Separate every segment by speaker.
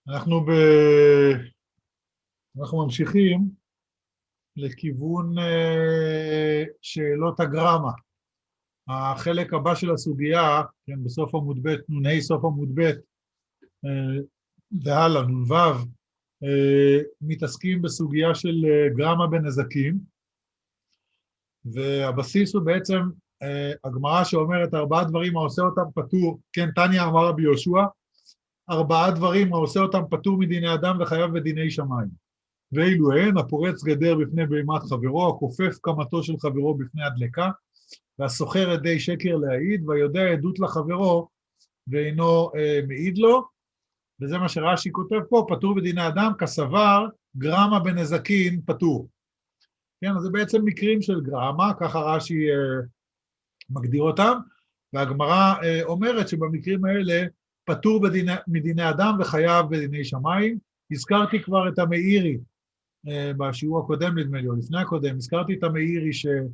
Speaker 1: אנחנו, ב... אנחנו ממשיכים לכיוון שאלות הגרמה. החלק הבא של הסוגיה, כן, בסוף עמוד ב', נוני סוף עמוד ב', והלאה, נ"ו, מתעסקים בסוגיה של גרמה בנזקים, והבסיס הוא בעצם הגמרא שאומרת 4 דברים העושה אותם פטור, כן, תניא אמר רבי יהושע, 4 דברים העושה אותם פטור מדיני אדם וחייב בדיני שמיים. ואילו הן, הפורץ גדר בפני בהמת חברו, הכופף קמתו של חברו בפני הדלקה, והסוחר עדי שקר להעיד, והיודע עדות לחברו ואינו מעיד לו, וזה מה שרש"י כותב פה, פטור בדיני אדם, כסבר, גרמה בנזקין פטור. כן, אז זה בעצם מקרים של גרמה, ככה רש"י מגדיר אותם, והגמרא אומרת שבמקרים האלה פטור מדיני אדם וחייב בדיני שמיים. הזכרתי כבר את המאירי, בשיעור הקודם נדמה לי, או לפני הקודם, הזכרתי את המאירי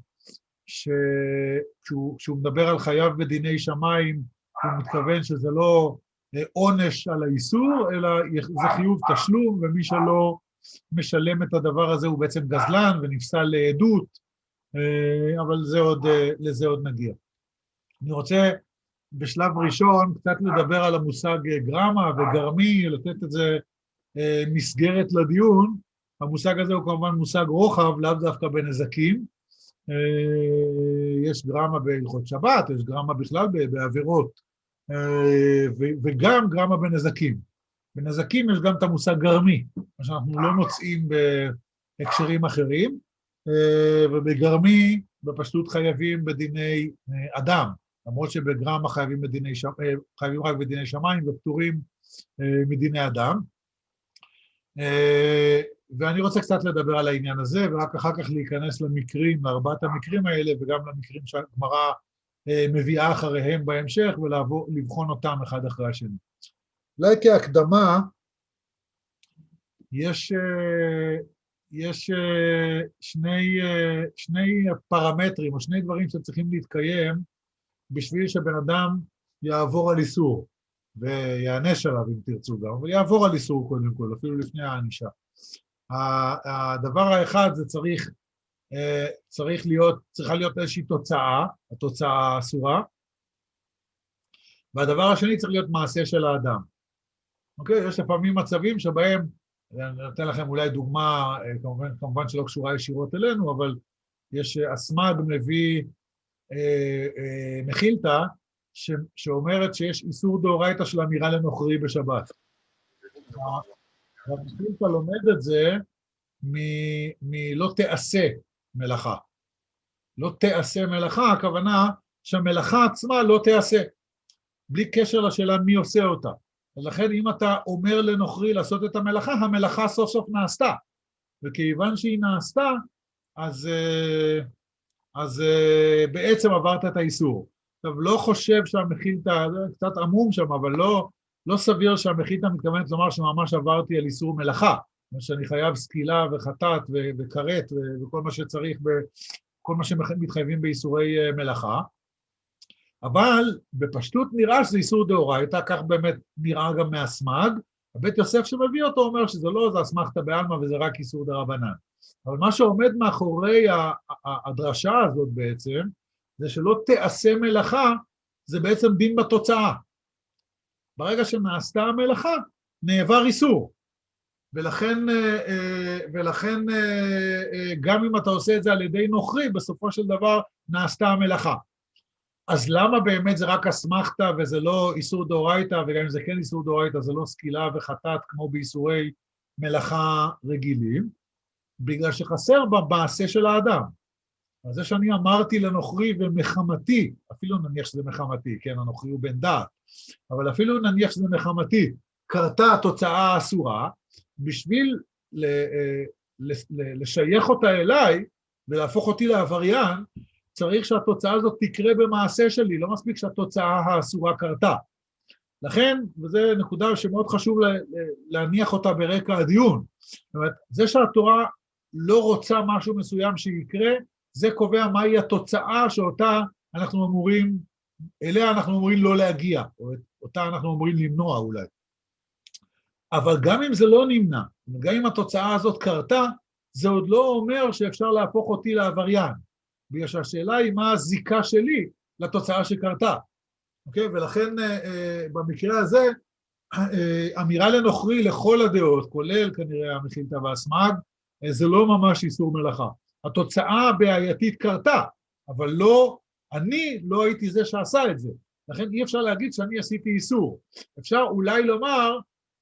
Speaker 1: כשהוא מדבר על חייב בדיני שמיים, הוא מתכוון שזה לא עונש על האיסור, אלא זה חיוב תשלום, ומי שלא משלם את הדבר הזה הוא בעצם גזלן ונפסל לעדות, אבל לזה עוד נגיע. אני רוצה בשלב ראשון קצת לדבר על המושג גרמה וגרמי, לתת את זה מסגרת לדיון. המושג הזה הוא כמובן מושג רוחב, לאו דווקא בנזקים. יש גרמה בהלכות שבת, יש גרמה בכלל בעבירות, וגם גרמה בנזקים. בנזקים יש גם את המושג גרמי, מה שאנחנו לא מוצאים בהקשרים אחרים, ובגרמי בפשטות חייבים בדיני אדם, למרות שבגרמה חייבים רק בדיני שמיים ופטורים מדיני אדם. ואני רוצה קצת לדבר על העניין הזה, ורק אחר כך להיכנס למקרים, ל4 המקרים האלה, וגם למקרים שהגמרא מביאה אחריהם בהמשך, ולבחון אותם אחד אחרי השני. אולי כהקדמה, יש שני פרמטרים, או 2 דברים שצריכים להתקיים, בשביל שבן אדם יעבור על איסור, ויענש עליו אם תרצו גם, אבל יעבור על איסור קודם כל, אפילו לפני הענישה. הדבר האחד זה צריכה להיות איזושהי תוצאה, התוצאה האסורה, והדבר השני צריך להיות מעשה של האדם. אוקיי? יש לפעמים מצבים שבהם, אני נותן לכם אולי דוגמה, כמובן שלא קשורה ישירות אלינו, אבל יש הסמ"ג מביא מחילתא, שאומרת שיש איסור דאורייתא של אמירה לנוכרי בשבת. המחילתא לומד את זה מלא תעשה מלאכה. לא תעשה מלאכה, הכוונה שהמלאכה עצמה לא תעשה, בלי קשר לשאלה מי עושה אותה. ולכן אם אתה אומר לנוכרי לעשות את המלאכה, המלאכה סוף סוף נעשתה. וכיוון שהיא נעשתה, אז בעצם עברת את האיסור. עכשיו, לא חושב שהמחילתא, זה קצת עמום שם, אבל לא סביר שהמחילתא מתכוונת לומר שממש עברתי על איסור מלאכה, שאני חייב סקילה וחטאת וכרת וכל מה שצריך, כל מה שמתחייבים באיסורי מלאכה, אבל בפשטות נראה שזה איסור דאורייתא, כך באמת נראה גם מהסמ"ג. הבית יוסף שמביא אותו אומר שזה לא, זה אסמכתא בעלמא וזה רק איסור דרבנן. אבל מה שעומד מאחורי הדרשה הזאת בעצם, זה שלא תעשה מלאכה, זה בעצם דין בתוצאה. ברגע שנעשתה המלאכה, נעבר איסור. ולכן גם אם אתה עושה את זה על ידי נוכרי, בסופו של דבר נעשתה המלאכה. אז למה באמת זה רק אסמכתא וזה לא איסור דאורייתא, וגם אם זה כן איסור דאורייתא, זה לא סקילה וחטאת כמו באיסורי מלאכה רגילים? בגלל שחסר במעשה של האדם. אז זה שאני אמרתי לנוכרי ומחמתי, אפילו נניח שזה מחמתי, כן, הנוכרי הוא בן דעת, אבל אפילו נניח שזה מחמתי, קרתה התוצאה האסורה, בשביל לשייך אותה אליי ולהפוך אותי לעבריין, צריך שהתוצאה הזאת תקרה במעשה שלי, לא מספיק שהתוצאה האסורה קרתה. לכן, וזו נקודה שמאוד חשוב להניח אותה ברקע הדיון, זאת אומרת, זה שהתורה לא רוצה משהו מסוים שיקרה, זה קובע מהי התוצאה שאותה אנחנו אמורים, אליה אנחנו אמורים לא להגיע, או אותה אנחנו אמורים למנוע אולי. אבל גם אם זה לא נמנע, גם אם התוצאה הזאת קרתה, זה עוד לא אומר שאפשר להפוך אותי לעבריין, בגלל שהשאלה היא מה הזיקה שלי לתוצאה שקרתה. אוקיי? ולכן במקרה הזה, אמירה לנוכרי לכל הדעות, כולל כנראה המחילתא והסמ"ג, זה לא ממש איסור מלאכה. התוצאה הבעייתית קרתה, אבל לא, אני לא הייתי זה שעשה את זה. לכן אי אפשר להגיד שאני עשיתי איסור. אפשר אולי לומר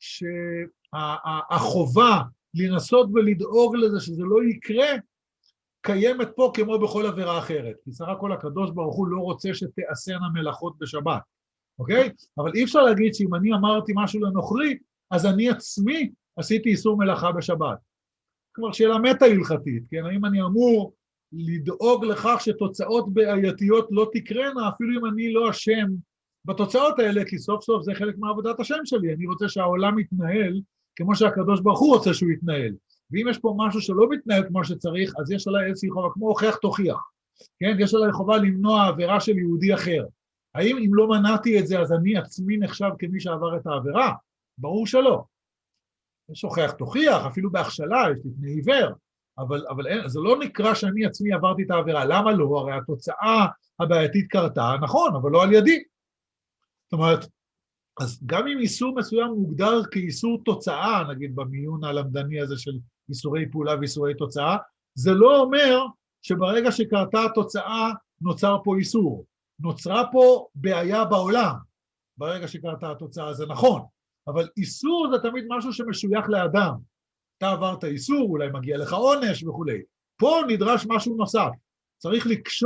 Speaker 1: שהחובה לנסות ולדאוג לזה שזה לא יקרה, קיימת פה כמו בכל עבירה אחרת. כי סך הכל הקדוש ברוך הוא לא רוצה שתעשנה מלאכות בשבת. אוקיי? אבל אי אפשר להגיד שאם אני אמרתי משהו לנוכרי, אז אני עצמי עשיתי איסור מלאכה בשבת. כלומר, שאלה מטה הלכתית, כן? האם אני אמור לדאוג לכך שתוצאות בעייתיות לא תקרנה, אפילו אם אני לא אשם בתוצאות האלה, כי סוף סוף זה חלק מעבודת השם שלי. אני רוצה שהעולם יתנהל כמו שהקדוש ברוך הוא רוצה שהוא יתנהל. ואם יש פה משהו שלא מתנהל כמו שצריך, אז יש עליי איזושהי חובה, כמו הוכח תוכיח. כן? יש עליי חובה למנוע עבירה של יהודי אחר. האם אם לא מנעתי את זה, אז אני עצמי נחשב כמי שעבר את העבירה? ברור שלא. יש הוכח תוכיח, אפילו בהכשלה, יש לפני עיוור, אבל אין, זה לא נקרא שאני עצמי עברתי את העבירה. למה לא? הרי התוצאה הבעייתית קרתה, נכון, אבל לא על ידי. זאת אומרת, אז גם אם איסור מסוים מוגדר כאיסור תוצאה, נגיד במיון הלמדני הזה של איסורי פעולה ואיסורי תוצאה, זה לא אומר שברגע שקרתה התוצאה נוצר פה איסור. נוצרה פה בעיה בעולם, ברגע שקרתה התוצאה, זה נכון, אבל איסור זה תמיד משהו שמשוייך לאדם. אתה עברת איסור, אולי מגיע לך עונש וכו'. פה נדרש משהו נוסף, צריך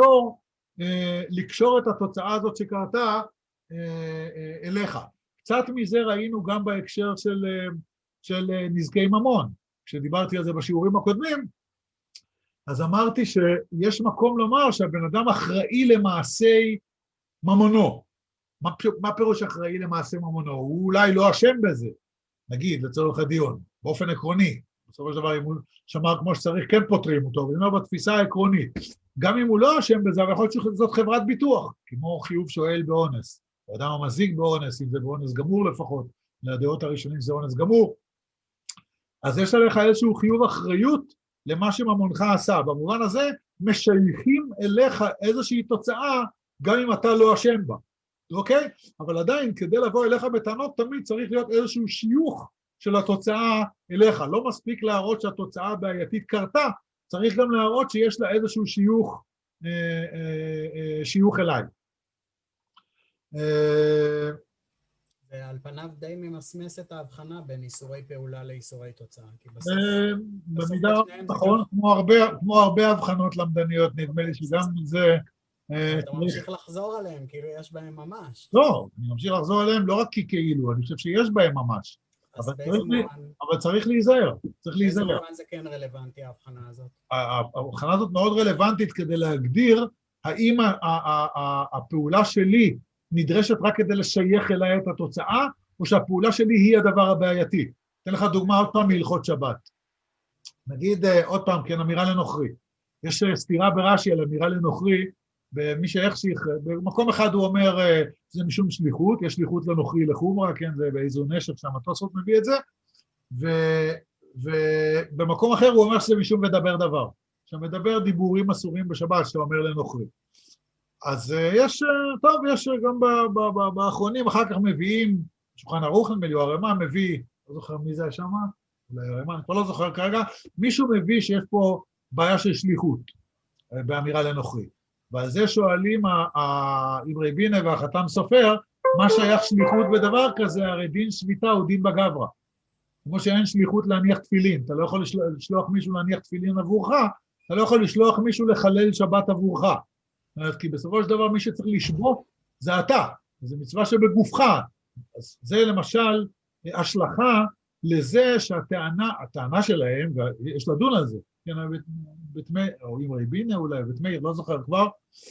Speaker 1: לקשור את התוצאה הזאת שקרתה אליך. קצת מזה ראינו גם בהקשר של נזקי ממון. כשדיברתי על זה בשיעורים הקודמים, אז אמרתי שיש מקום לומר שהבן אדם אחראי למעשי ממונו. מה פירוש אחראי למעשי ממונו? הוא אולי לא אשם בזה, נגיד, לצורך הדיון, באופן עקרוני. בסופו של דבר, אם הוא שמר כמו שצריך, כן פותרים אותו, ואני אומר בתפיסה העקרונית. גם אם הוא לא אשם בזה, אבל יכול להיות שזאת חברת ביטוח, כמו חיוב שואל באונס. האדם המזיק באונס, אם זה באונס גמור לפחות, לדעות הראשונים זה אונס גמור. אז יש עליך איזשהו חיוב אחריות למה שממונך עשה. במובן הזה, משייכים אליך איזושהי תוצאה, גם אם אתה לא אשם בה. אוקיי? אבל עדיין, כדי לבוא אליך בטענות, תמיד צריך להיות איזשהו שיוך של התוצאה אליך. לא מספיק להראות שהתוצאה הבעייתית קרתה, צריך גם להראות שיש לה איזשהו שיוך אליי.
Speaker 2: ועל פניו די ממסמס את ההבחנה בין איסורי פעולה לאיסורי תוצאה.
Speaker 1: במידה, נכון, כמו הרבה הבחנות למדניות, נדמה לי שגם זה...
Speaker 2: אתה ממשיך לחזור עליהם, כאילו יש בהם ממש.
Speaker 1: לא, אני ממשיך לחזור עליהם לא רק כי כאילו, אני חושב שיש בהם ממש. אבל צריך להיזהר.
Speaker 2: באיזה מובן זה כן רלוונטי, ההבחנה הזאת?
Speaker 1: ההבחנה הזאת מאוד רלוונטית כדי להגדיר האם הפעולה שלי נדרשת רק כדי לשייך אליי את התוצאה, או שהפעולה שלי היא הדבר הבעייתי. אתן לך דוגמה עוד פעם מהלכות שבת. נגיד עוד פעם, כן, אמירה לנוכרי. יש סתירה ברש"י על אמירה לנוכרי, במי שהחשיך, במקום אחד הוא אומר, זה משום שליחות, יש שליחות לנוכרי לחומרה, כן, זה באיזו נשק שהמטוס מביא את זה, ובמקום אחר הוא אומר שזה משום מדבר דבר, שמדבר דיבורים אסורים בשבת, שאתה אומר לנוכרי. אז יש, טוב, יש גם באחרונים, אחר כך מביאים, שולחן ערוך נדמה לי, או הרמ"א מביא, לא זוכר מי זה שם, אולי הרמ"א, אני כבר לא זוכר כרגע, מישהו מביא שיש פה בעיה של שליחות, באמירה לנוכרי. ועל זה שואלים אמרי בינה והחתם סופר, מה שייך שליחות בדבר כזה, הרי דין שביתה הוא דין בגברא. כמו שאין שליחות להניח תפילין, אתה לא יכול לשלוח מישהו להניח תפילין עבורך, אתה לא יכול לשלוח מישהו לחלל שבת עבורך. כי בסופו של דבר מי שצריך לשבות זה אתה, זה מצווה שבגופך. אז זה למשל השלכה לזה שהטענה שלהם, ויש לדון על זה, כן, או אמרי בינה אולי, בתמיר, לא זוכר כבר,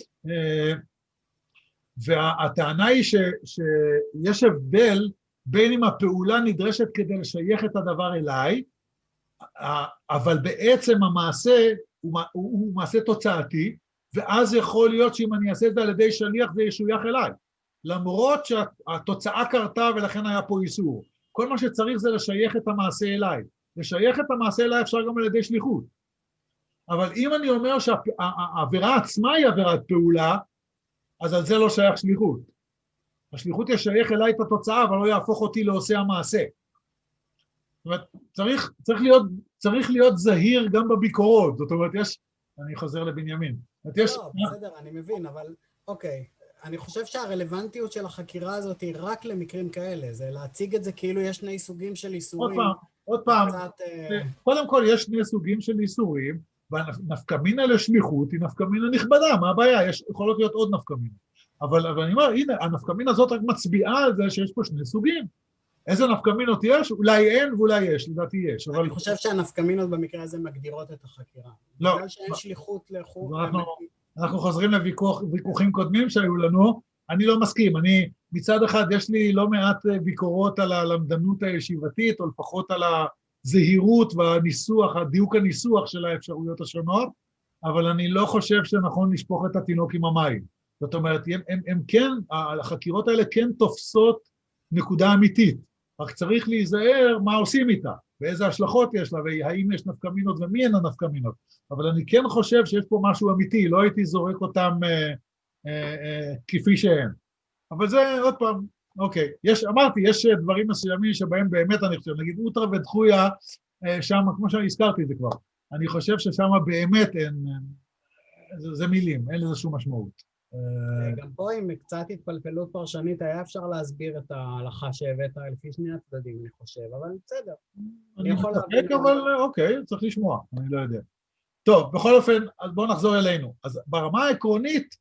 Speaker 1: והטענה היא שיש הבדל בין אם הפעולה נדרשת כדי לשייך את הדבר אליי, אבל בעצם המעשה הוא מעשה תוצאתי, ואז יכול להיות שאם אני אעשה את זה על ידי שליח זה ישוייך אליי, למרות שהתוצאה קרתה ולכן היה פה איסור. כל מה שצריך זה לשייך את המעשה אליי. לשייך את המעשה אליי אפשר גם על ידי שליחות. אבל אם אני אומר שהעבירה עצמה היא עבירת פעולה, אז על זה לא שייך שליחות. השליחות ישייך אליי את התוצאה, אבל לא יהפוך אותי לעושה המעשה. זאת אומרת, צריך להיות זהיר גם בביקורות. זאת אומרת, אני חוזר לבנימין.
Speaker 2: לא, בסדר, אני מבין, אבל אוקיי. אני חושב שהרלוונטיות של החקירה הזאת היא רק למקרים כאלה. זה להציג את זה כאילו יש שני סוגים של איסורים.
Speaker 1: עוד פעם. קודם כל, יש שני סוגים של איסורים, והנפקמינה לשליחות היא נפקמינה נכבדה. מה הבעיה? יכולות להיות עוד נפקמינה. אבל אני אומר, הנה, הנפקמינה הזאת רק מצביעה על זה שיש פה שני סוגים. איזה נפקמינות יש? אולי אין ואולי יש, לדעתי יש.
Speaker 2: אני חושב שהנפקמינות במקרה הזה מגדירות את החקירה.
Speaker 1: לא.
Speaker 2: בגלל שאין שליחות
Speaker 1: אנחנו חוזרים לוויכוחים קודמים שהיו לנו, אני לא מסכים, מצד אחד יש לי לא מעט ביקורות על הלמדנות הישיבתית, או לפחות על הזהירות והניסוח, הדיוק הניסוח של האפשרויות השונות, אבל אני לא חושב שנכון לשפוך את התינוק עם המים. זאת אומרת, הם כן, החקירות האלה כן תופסות נקודה אמיתית, רק צריך להיזהר מה עושים איתה, ואיזה השלכות יש לה, והאם יש נפקמינות ומי אין הנפקמינות. אבל אני כן חושב שיש פה משהו אמיתי, לא הייתי זורק אותם כפי שהם. אבל זה עוד פעם, אוקיי, אמרתי, יש דברים מסוימים שבהם באמת אני חושב, נגיד אוטרה ודחויה, שם, כמו שהזכרתי את זה כבר, אני חושב ששם באמת אין, זה מילים, אין לזה שום משמעות.
Speaker 2: גם פה עם קצת התפלפלות פרשנית היה אפשר להסביר את ההלכה שהבאת לפי שני הצדדים, אני חושב, אבל בסדר.
Speaker 1: אני יכול להבין, אבל אוקיי, צריך לשמוע, אני לא יודע. טוב, בכל אופן, אז בואו נחזור אלינו. אז ברמה העקרונית,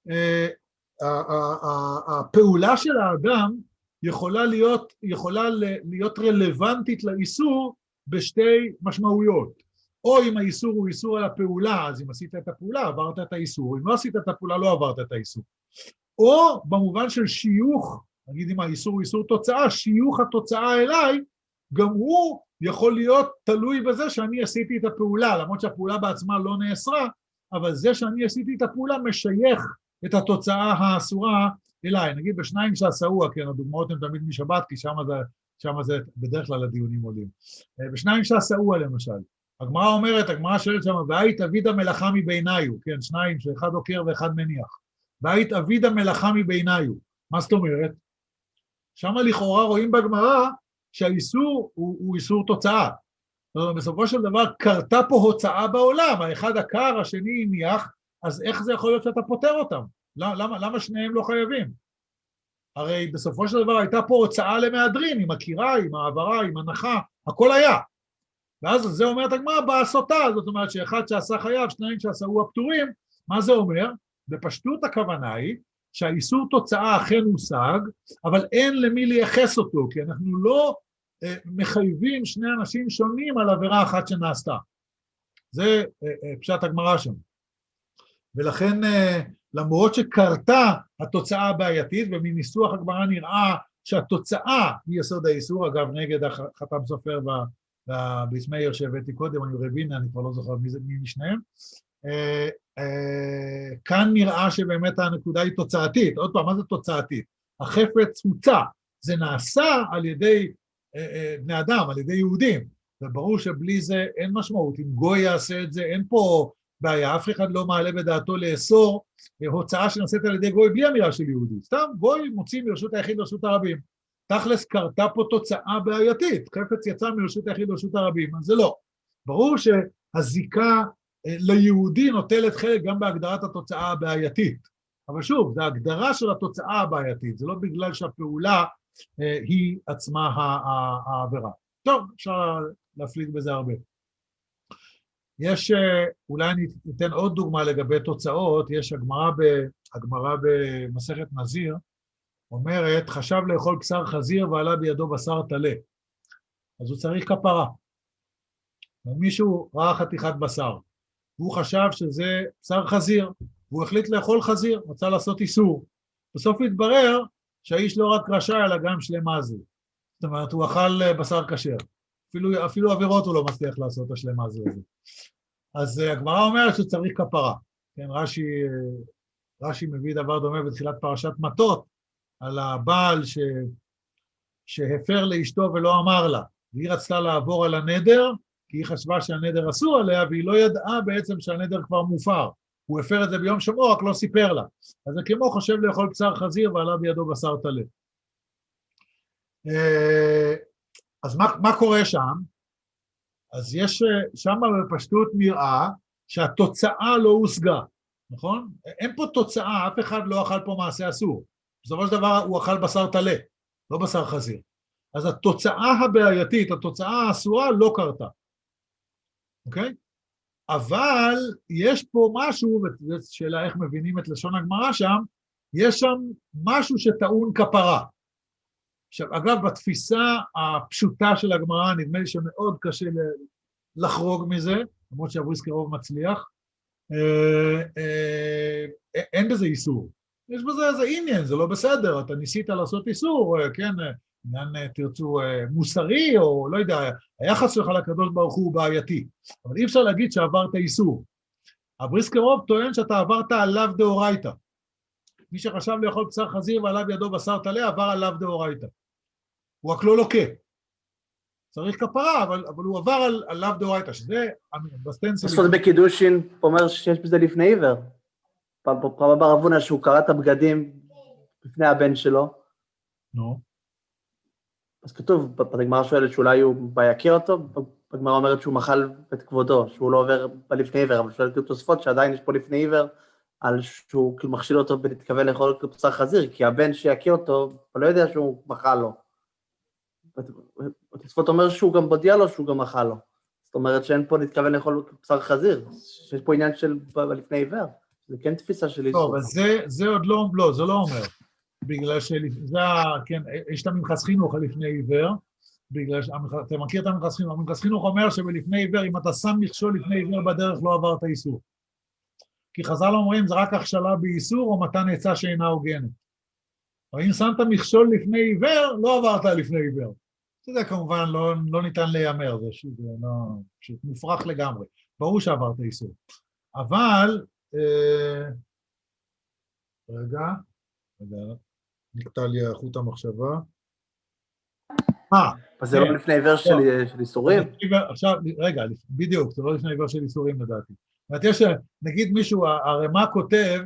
Speaker 1: הפעולה של האדם יכולה להיות רלוונטית לאיסור בשתי משמעויות. או אם האיסור הוא איסור על הפעולה, אז אם עשית את הפעולה, עברת את האיסור, אם לא עשית את הפעולה, לא עברת את האיסור. או במובן של שיוך, נגיד אם האיסור הוא איסור תוצאה, שיוך התוצאה אליי, גם הוא יכול להיות תלוי בזה שאני עשיתי את הפעולה, למרות שהפעולה בעצמה לא נאסרה, אבל זה שאני עשיתי את הפעולה משייך את התוצאה האסורה אליי. נגיד בשניים שעשאוה, כן, הדוגמאות הן תמיד משבת, כי שם זה בדרך כלל הדיונים עולים. בשניים שעשאוה למשל, הגמרא שואלת שם, והיית אביד המלאכה מבעיניו, כן, שניים שאחד עוקר ואחד מניח. והיית אביד המלאכה מבעיניו. מה זאת אומרת? שם לכאורה רואים בגמרא שהאיסור הוא איסור תוצאה. בסופו של דבר קרתה פה הוצאה בעולם, האחד עקר, השני הניח, אז איך זה יכול להיות שאתה פותר אותם? למה שניהם לא חייבים? הרי בסופו של דבר הייתה פה הוצאה למהדרין, עם הקירה, עם העברה, עם הנחה, הכל היה. ואז זה אומרת הגמרא בעשותה, זאת אומרת שאחד שעשה חייב, שניים שעשהו הפטורים, מה זה אומר? בפשטות הכוונה היא שהאיסור תוצאה אכן הושג, אבל אין למי לייחס אותו, כי אנחנו לא מחייבים שני אנשים שונים על עבירה אחת שנעשתה. זה פשט הגמרא שם. ולכן למרות שקרתה התוצאה הבעייתית, ומניסוח הגמרא נראה שהתוצאה היא יסוד האיסור, אגב נגד החתם סופר בביס מאיר שהבאתי קודם, אני רבינה, אני כבר לא זוכר מי משניהם, כאן נראה שבאמת הנקודה היא תוצאתית. עוד פעם, מה זה תוצאתית? החפץ הוצא, זה נעשה על ידי בני אדם, על ידי יהודים, וברור שבלי זה אין משמעות, אם גוי יעשה את זה, אין פה בעיה, אף אחד לא מעלה בדעתו לאסור הוצאה שנעשית על ידי גוי בלי אמירה של יהודי, סתם גוי מוציא מרשות היחיד לרשות הרבים, תכלס קרתה פה תוצאה בעייתית, חפץ יצא מרשות היחיד לרשות הרבים, אז זה לא. ברור שהזיקה ליהודי נוטלת חלק גם בהגדרת התוצאה הבעייתית, אבל שוב, זה הגדרה של התוצאה הבעייתית, זה לא בגלל שהפעולה היא עצמה העבירה. טוב, אפשר להפליג בזה הרבה. יש, אולי אני אתן עוד דוגמה לגבי תוצאות, יש הגמרא במסכת נזיר, אומרת, חשב לאכול בשר חזיר ועלה בידו בשר טלה, אז הוא צריך כפרה. ומישהו ראה חתיכת בשר, והוא חשב שזה בשר חזיר, והוא החליט לאכול חזיר, רצה לעשות איסור. בסוף התברר שהאיש לא רק רשע, אלא גם שלמה זה. זאת אומרת, הוא אכל בשר כשר. אפילו עבירות הוא לא מצליח לעשות השלמה זה. אז הגמרא אומרת שצריך כפרה. כן, רש"י מביא דבר דומה בתחילת פרשת מטות, על הבעל שהפר לאשתו ולא אמר לה, והיא רצתה לעבור על הנדר, כי היא חשבה שהנדר אסור עליה, והיא לא ידעה בעצם שהנדר כבר מופר. הוא הפר את זה ביום שבוע, רק לא סיפר לה. אז זה כמו חושב לאכול בשר חזיר, ועלה בידו בשר טלה. אז מה קורה שם? אז יש שם בפשטות נראה שהתוצאה לא הושגה, נכון? אין פה תוצאה, אף אחד לא אכל פה מעשה אסור. בסופו של דבר הוא אכל בשר טלה, לא בשר חזיר. אז התוצאה הבעייתית, התוצאה האסורה לא קרתה. אוקיי? אבל יש פה משהו, וזו שאלה איך מבינים את לשון הגמרא שם, יש שם משהו שטעון כפרה. עכשיו, אגב, בתפיסה הפשוטה של הגמרא, נדמה לי שמאוד קשה לחרוג מזה, למרות שהבריסקר רוב מצליח, אין בזה איסור. יש בזה איזה עניין, זה לא בסדר, אתה ניסית לעשות איסור, כן, עניין תרצו מוסרי, או לא יודע, היחס שלך לקדוש ברוך הוא בעייתי, אבל אי אפשר להגיד שעברת איסור. הבריסקר רוב טוען שאתה עברת עליו דאורייתא. מי שחשב לאכול בשר חזיר ועליו ידו בשר טלה, עבר עליו דאורייתא. הוא רק לא לוקה. צריך כפרה, אבל הוא עבר עליו דאורייתא, שזה בסטנסל...
Speaker 3: בסוד בקידושין, הוא אומר שיש בזה לפני עיוור. פעם ברב הונא שהוא קרא את הבגדים לפני הבן שלו.
Speaker 1: נו.
Speaker 3: אז כתוב, בגמרא שואלת שאולי הוא יכיר אותו, בגמרא אומרת שהוא מחל את כבודו, שהוא לא עובר לפני עיוור, אבל שואלת תוספות שעדיין יש פה לפני עיוור, על שהוא מכשיל אותו ולהתכוון לאכול בשר חזיר, כי הבן שיכיר אותו, הוא לא יודע שהוא מחל לו. התוספות אומר שהוא גם בודיע לו שהוא גם מחל לו. זאת אומרת שאין פה להתכוון לאכול בשר חזיר, שיש פה עניין של לפני עיוור. זה כן תפיסה של איסור.
Speaker 1: טוב, אז זה עוד לא, זה לא אומר. בגלל שזה, כן, יש את המנחס חינוך לפני עיוור, בגלל שאתה מכיר את המנחס חינוך, המנחס חינוך אומר שבלפני עיוור, אם אתה שם מכשול לפני עיוור בדרך, לא עברת איסור. כי חז"ל אומרים, זה רק הכשלה באיסור, או מתן עצה שאינה הוגנת. אבל אם שמת מכשול לפני עיוור, לא עברת לפני עיוור. זה כמובן לא ניתן להיאמר, זה פשוט מופרך לגמרי. ברור שעברת איסור. אבל, רגע, נקטע לי חוט המחשבה.
Speaker 3: אז זה לא לפני עיוור של איסורים?
Speaker 1: עכשיו, רגע, בדיוק, זה לא לפני עיוור של איסורים לדעתי. זאת אומרת, נגיד מישהו, הרמ"א כותב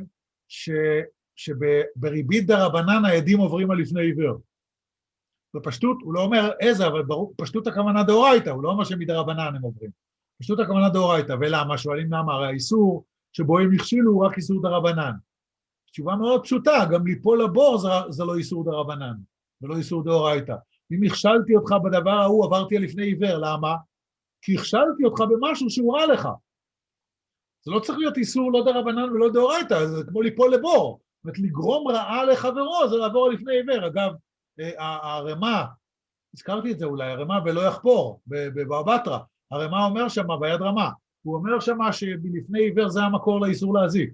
Speaker 1: שבריבית דרבנן העדים עוברים על לפני עיוור. בפשטות, הוא לא אומר איזה, אבל פשטות הכוונה דאורייתא, הוא לא אומר שמדרבנן הם עוברים. פשטות הכוונה דאורייתא, ולמה? שואלים למה, הרי האיסור שבו הם הכשילו הוא רק איסור דרבנן. תשובה מאוד פשוטה, גם ליפול לבור זה לא איסור דרבנן, ולא איסור דאורייתא. אם הכשלתי אותך בדבר ההוא, עברתי על לפני עיוור, למה? כי הכשלתי אותך במשהו שהוא רע לך. זה לא צריך להיות איסור לא דרבנן ולא דאורייתא, זה כמו ליפול לבור. זאת אומרת, לגרום רעה לחברו, זה לעבור על לפני עיוור. אגב, הרמ"א, הזכרתי את זה אולי, הרמ"א ולא יחפור, בבבא בתרא, הרמ"א אומר שם, ביד רמ"א, הוא אומר שם שבלפני עיוור זה המקור לאיסור להזיק.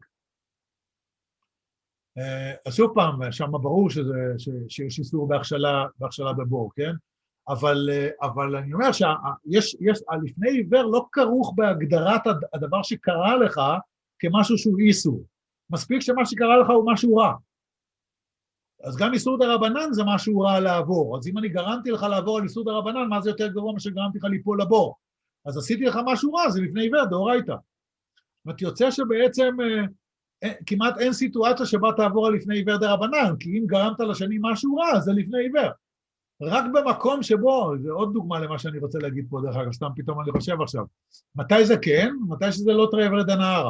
Speaker 1: אז שוב פעם, שם ברור שיש איסור בהכשלה בבור, כן? אבל אני אומר שלפני עיוור לא כרוך בהגדרת הדבר שקרה לך כמשהו שהוא איסור. מספיק שמה שקרה לך הוא משהו רע. אז גם איסור דרבנן זה משהו רע לעבור. אז אם אני גרמתי לך לעבור על איסור דרבנן, מה זה יותר גרוע מה שגרמתי לך ליפול לבור? אז עשיתי לך משהו רע, זה לפני עיוור, דאורייתא. זאת אומרת, יוצא שבעצם כמעט אין סיטואציה שבה תעבור על לפני עיוור דרבנן, כי אם גרמת לשני משהו רע, זה לפני עיוור. רק במקום שבו, זה עוד דוגמה למה שאני רוצה להגיד פה, דרך אגב, סתם פתאום אני חושב עכשיו. מתי זה כן? מתי שזה לא תראה עבר דנהרה.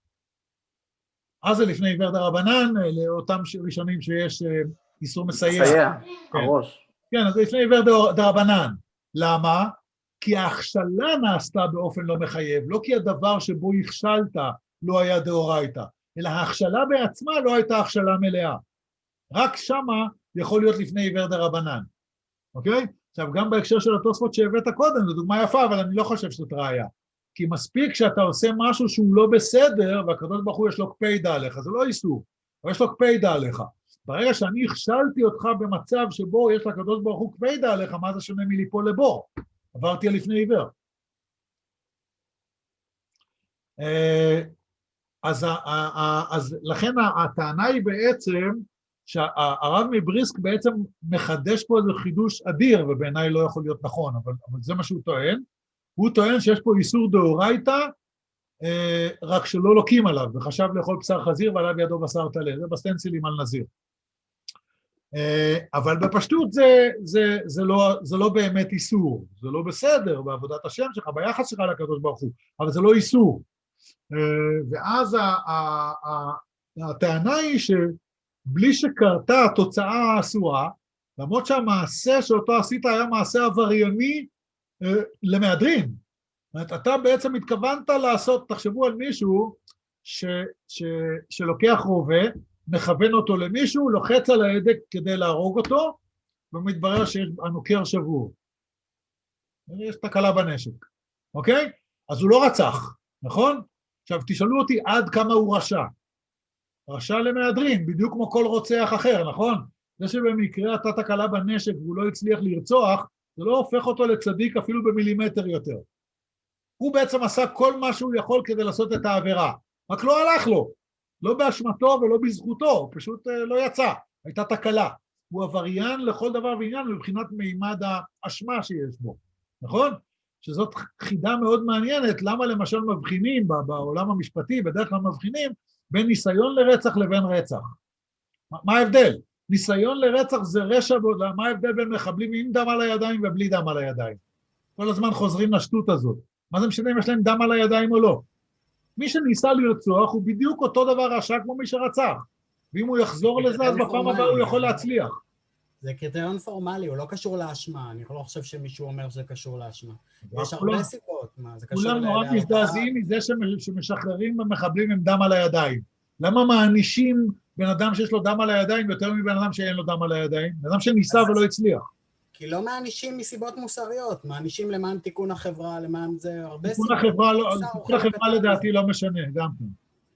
Speaker 1: אז זה לפני עיוור דרבנן, לאותם ראשונים שיש איסור מסייע.
Speaker 3: מסייע, הראש.
Speaker 1: כן, אז זה לפני עיוור דרבנן. למה? כי ההכשלה נעשתה באופן לא מחייב, לא כי הדבר שבו הכשלת לא היה דאורייתא, אלא ההכשלה בעצמה לא הייתה הכשלה מלאה. רק שמה יכול להיות לפני עיוור דרבנן. אוקיי? עכשיו, גם בהקשר של התוספות שהבאת קודם, זו דוגמה יפה, אבל אני לא חושב שזאת ראיה. כי מספיק שאתה עושה משהו שהוא לא בסדר, והקדוש ברוך הוא יש לו קפידה עליך, זה לא איסור, אבל יש לו קפידה עליך. ברגע שאני הכשלתי אותך במצב שבו יש לקדוש ברוך הוא קפידה עליך, מה זה שונה מליפול לבור? עברתי על לפני עיוור. אז לכן הטענה היא בעצם שהרב מבריסק בעצם מחדש פה איזה חידוש אדיר, ובעיניי לא יכול להיות נכון, אבל זה מה שהוא טוען. הוא טוען שיש פה איסור דאורייתא, רק שלא לוקים עליו, וחשב לאכול בשר חזיר ועליו ידו בשר טלה, זה בסטנסילים על נזיר. אבל בפשטות זה לא באמת איסור, זה לא בסדר בעבודת השם שלך, ביחס שלך לקדוש ברוך הוא, אבל זה לא איסור. ואז הטענה היא שבלי שקרתה התוצאה האסורה, למרות שהמעשה שאותו עשית היה מעשה עברייני למהדרין. זאת אומרת, אתה בעצם התכוונת לעשות, תחשבו על מישהו שלוקח רובה, מכוון אותו למישהו, לוחץ על ההדק כדי להרוג אותו, ומתברר שהנוקר שבור. יש תקלה בנשק, אוקיי? אז הוא לא רצח, נכון? עכשיו תשאלו אותי עד כמה הוא רשע. רשע למהדרין, בדיוק כמו כל רוצח אחר, נכון? זה שבמקרה אתה תקלה בנשק והוא לא הצליח לרצוח, זה לא הופך אותו לצדיק אפילו במילימטר יותר. הוא בעצם עשה כל מה שהוא יכול כדי לעשות את העבירה, רק לא הלך לו, לא באשמתו ולא בזכותו, הוא פשוט לא יצא, הייתה תקלה. הוא עבריין לכל דבר ועניין מבחינת מימד האשמה שיש בו, נכון? שזאת חידה מאוד מעניינת, למה למשל מבחינים בעולם המשפטי, בדרך כלל מבחינים, בין ניסיון לרצח לבין רצח. מה ההבדל? ניסיון לרצח זה רשע, מה ההבדל בין מחבלים עם דם על הידיים ובלי דם על הידיים? כל הזמן חוזרים לשטות הזאת. מה זה משנה אם יש להם דם על הידיים או לא? מי שניסה לרצוח הוא בדיוק אותו דבר רשע כמו מי שרצח. ואם הוא יחזור לזה, אז בפעם הבאה הוא יכול להצליח.
Speaker 2: זה קריטריון פורמלי, הוא לא קשור לאשמה. אני לא חושב שמישהו אומר שזה קשור לאשמה. יש הרבה סיבות.
Speaker 1: כולם נורא מזדעזעים מזה שמשחררים במחבלים עם דם על הידיים. למה מענישים בן אדם שיש לו דם על הידיים יותר מבן אדם שאין לו דם על הידיים? בן אדם שניסה ולא הצליח.
Speaker 2: כי לא מענישים מסיבות מוסריות, מענישים למען תיקון החברה, למען זה הרבה סיבות.
Speaker 1: תיקון החברה לדעתי לא משנה, גם כן.